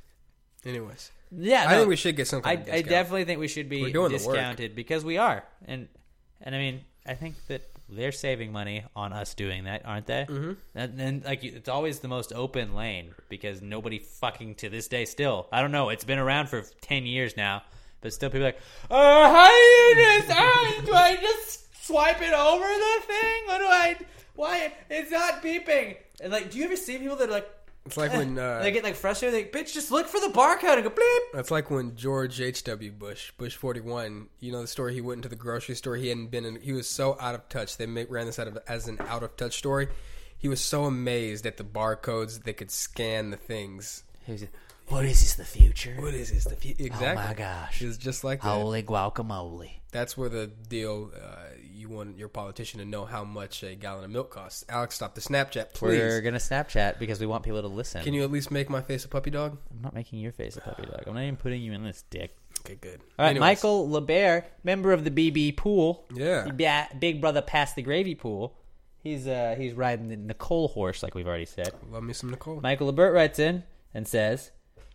Anyways. Yeah, I no, think we should get some kind I, of I discount. definitely think we should be We're doing the work. discounted because we are, and and I mean, I think that they're saving money on us doing that, aren't they? Mm-hmm. And then, like, it's always the most open lane because nobody fucking to this day still. I don't know. It's been around for ten years now, but still people are like, uh, how do you just? Uh, do I just swipe it over the thing? What do I? Why it's not beeping? And like, do you ever see people that are like? It's like when uh, they get like frustrated. Like, bitch, just look for the barcode and go bleep. That's like when George H W. Bush, Bush forty-one, you know the story. He went into the grocery store. He hadn't been in. He was so out of touch. They make, ran this out of as an out of touch story. He was so amazed at the barcodes that could scan the things. What is this, the future? What is this, the future? Exactly. Oh my gosh. It's just like that. Holy guacamole. That's where the deal. Uh, you want your politician to know how much a gallon of milk costs. Alex, stop the Snapchat, please. We're going to Snapchat because we want people to listen. Can you at least make my face a puppy dog? I'm not making your face a puppy dog. I'm not even putting you in this, dick. Okay, good. All right, Anyways. Michael LeBear, member of the B B pool. Yeah. Yeah, Big Brother Past the Gravy pool. He's uh he's riding the Nicole horse, like we've already said. Love me some Nicole. Michael LeBert writes in and says,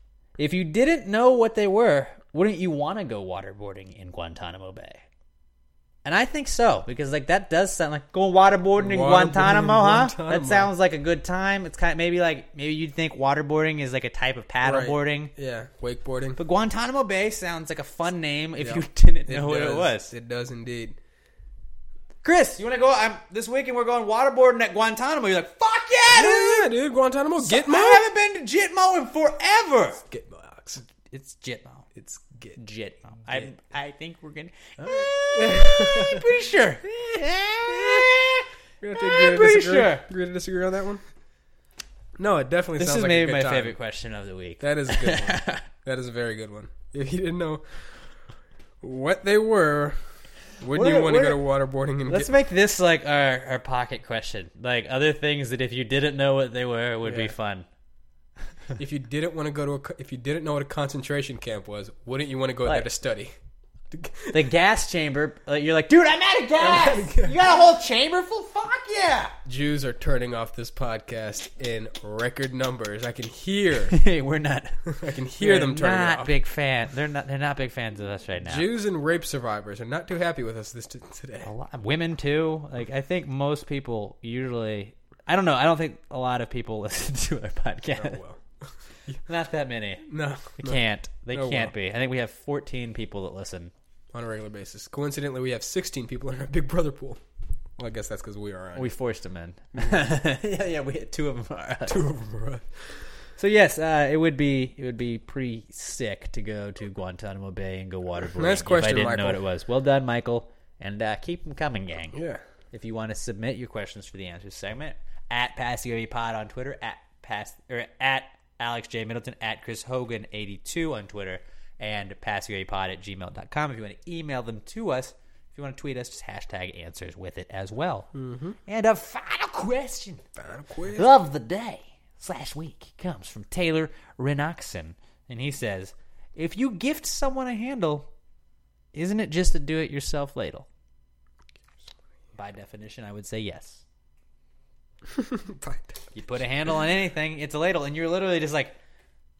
if you didn't know what they were, wouldn't you want to go waterboarding in Guantanamo Bay? And I think so, because like that does sound like going waterboarding in Waterboarding Guantanamo, in huh? Guantanamo. That sounds like a good time. It's kind of maybe like maybe you'd think waterboarding is like a type of paddleboarding. Right. Yeah, wakeboarding. But Guantanamo Bay sounds like a fun name if Yeah. you didn't know what does. it was. It does indeed. Chris, you want to go? I'm this weekend. We're going waterboarding at Guantanamo. You're like, fuck yeah, dude! Yeah, dude, Guantanamo, So- Gitmo. I haven't been to Gitmo in forever. Gitmo, Alex. It's Gitmo. It's Git. Gitmo. I I think we're gonna. Uh, I'm pretty sure. We're gonna have to I'm agree to pretty disagree. sure. Agree to disagree on that one. No, it definitely This sounds is like maybe a my good time. favorite question of the week. That is a good one. That is a very good one. If you didn't know what they were, wouldn't What- you want to what- go to waterboarding and Let's get, make this like our, our pocket question. Like other things that if you didn't know what they were would be Yeah. fun. if you didn't want to go to a, co- if you didn't know what a concentration camp was, wouldn't you want to go there Like- to study? The gas chamber. Like, you're like, dude, I'm out of gas. I'm out of gas. You got a whole chamber full? Fuck yeah. Jews are turning off this podcast in record numbers. I can hear. Hey, we're not. I can hear They're them turning not off. big fan. They're not. They're not big fans of us right now. Jews and rape survivors are not too happy with us this t- today. A lot, women too. Like I think most people usually. I don't know. I don't think a lot of people listen to our podcast. Oh, well. Not that many. No, They no. can't. They No, can't well. be. I think we have fourteen people that listen. On a regular basis. Coincidentally, we have sixteen people in our Big Brother pool. Well, I guess that's because we are on. We forced them in. yeah, yeah. We had two of them. Are us. Two of them are us. So yes, uh, it would be it would be pretty sick to go to Guantanamo Bay and go waterboarding. Nice if question, I didn't Michael. know what it was. Well done, Michael, and uh, keep them coming, gang. Yeah. If you want to submit your questions for the answers segment, at PassYoPod on Twitter, at Pass or at Alex J Middleton, at Chris Hogan eighty-two on Twitter, and PassYoPod at gmail dot com. If you want to email them to us, if you want to tweet us, just hashtag answers with it as well. Mm-hmm. And a final question. Final quiz. Of the day slash week comes from Taylor Renoxon, and he says, if you gift someone a handle, isn't it just a do-it-yourself ladle? By definition, I would say yes. You put a handle on anything, it's a ladle, and you're literally just like,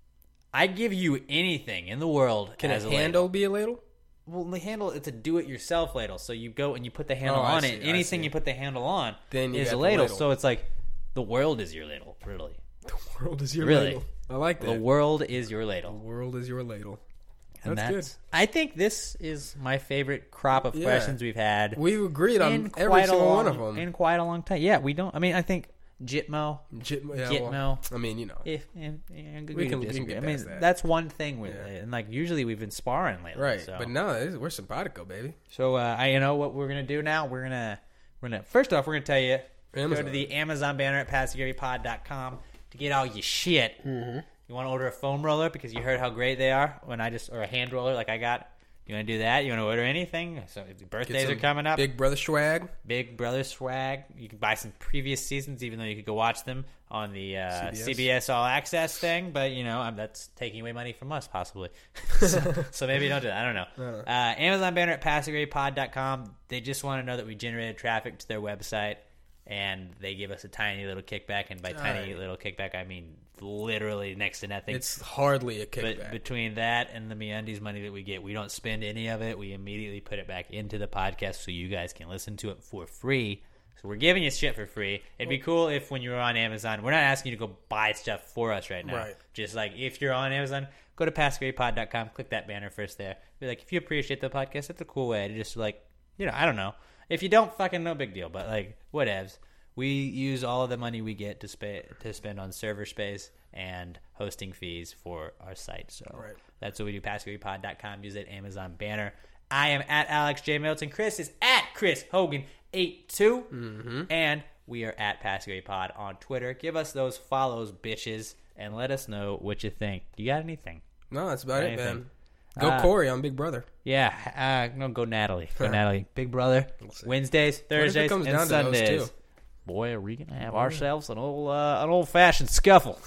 I give you anything in the world. Can as a a handle ladle. be a ladle? Well, the handle, it's a do-it-yourself ladle. So you go and you put the handle Oh, I on see, it. I Anything see. you put the handle on Then you is got a the ladle. ladle. So it's like the world is your ladle, really. The world is your really. ladle. I like that. The world is your ladle. The world is your ladle. And That's, that's, good. I think this is my favorite crop of Yeah. questions we've had. We've agreed on in every quite a single long, one of them. in quite a long time. Yeah, we don't. I mean, I think Jitmo, Jitmo, yeah, Gitmo. well, I mean, you know, if, if, yeah, we can- we can disagree. get I mean, past that. that's one thing. With, Yeah. and like usually we've been sparring lately, right? So. But no, this- we're simpatico, baby. So uh, I, you know what we're gonna do now? We're gonna, we're gonna. First off, we're gonna tell you Amazon. go to the Amazon banner at passive gravy pod dot com to get all your shit. Mm-hmm. You want to order a foam roller because you heard how great they are when I just or a hand roller like I got. You want to do that? You want to order anything? So if the birthdays Get are some coming up. Big Brother swag. Big Brother swag. You can buy some previous seasons, even though you could go watch them on the uh, C B S. C B S All Access thing. But you know, um, that's taking away money from us, possibly. so, so maybe don't do that. I don't know. No, no. Uh, Amazon banner at passive gravy pod dot com. They just want to know that we generated traffic to their website, and they give us a tiny little kickback. And by tiny Right. little kickback, I mean literally next to nothing. It's hardly a But kickback. between that and the MeUndies money that we get, we don't spend any of it. We immediately put it back into the podcast so you guys can listen to it for free. So we're giving you shit for free. It'd be cool if when you're on Amazon, we're not asking you to go buy stuff for us right now. Right. Just like if you're on Amazon, go to passive gravy pod dot com, click that banner first there. Be like, if you appreciate the podcast, that's a cool way to just like, you know, I don't know. If you don't, fucking no big deal. But like, whatevs. We use all of the money we get to spa- to spend on server space and hosting fees for our site. So Right. that's what we do. passive gravy pod dot com. Use that Amazon banner. I am at Alex J. Milton. Chris is at Chris Hogan eighty-two. Mm-hmm. And we are at Passive Gravy Pod on Twitter. Give us those follows, bitches, and let us know what you think. You got anything? No, that's about it, Anything? man. Go Uh, Corey on Big Brother. Yeah. Uh, no, go Natalie. Go Natalie. Big Brother. see. Wednesdays, What if it Thursdays, comes and down to those Sundays. two? Boy, are we gonna have Oh, ourselves an old uh, an old fashioned scuffle.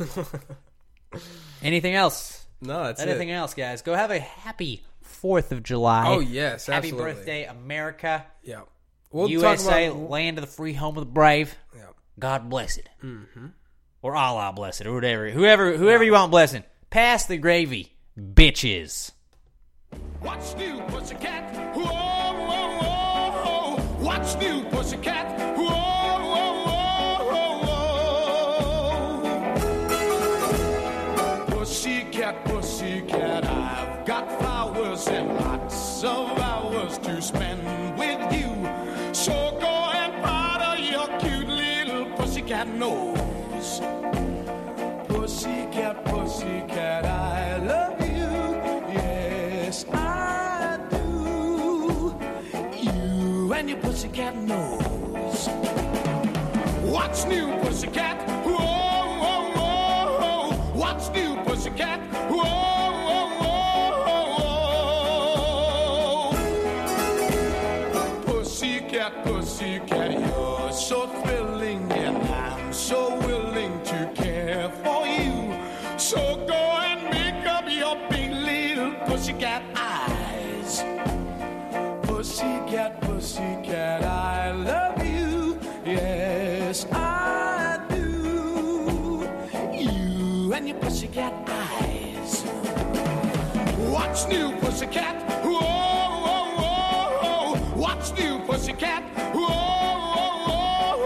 Anything else? No, that's Anything it. else, guys? Go have a happy Fourth of July. Oh, yes, happy absolutely. birthday, America. Yeah. We'll U S A, talk about... land of the free, home of the brave. Yeah. God bless it, Mm-hmm. or Allah bless it, or whatever, whoever, whoever you want blessing. Pass the gravy, bitches. What's new, pussycat? Whoa, whoa, whoa, whoa. What's new, pussycat? Whoa, whoa, whoa, whoa. Pussycat, pussycat, I've got flowers and lots of hours to spend with you. So go and powder your cute little pussycat nose. Pussycat, pussycat, I love you. Yes, I do. You and your pussycat nose. What's new, pussycat? Whoa, whoa, whoa. What's new, pussycat? Whoa, whoa, whoa. Pussycat, pussycat, you're so thrilling, and I'm so willing to care for you. So go and make up your big little pussycat eyes. Pussycat, pussycat, I love you. Yes, I do. You and your pussycat eyes. What's new, pussycat? Whoa, whoa, whoa. What's new, pussycat? Whoa, whoa,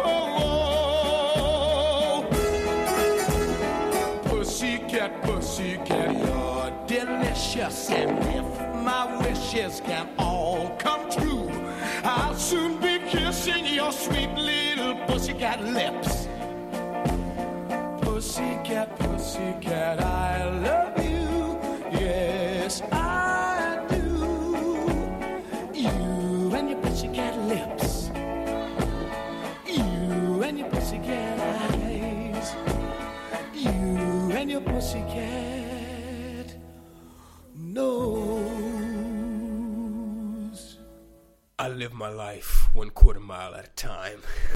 whoa, whoa. Pussycat, pussycat, you're delicious. And if my wishes can all come true, I'll soon be kissing your sweet little pussycat lips. Pussycat, pussycat, I love you. Yes, I do. You and your pussycat lips. You and your pussycat eyes. You and your pussycat nose. I live my life one quarter mile at a time.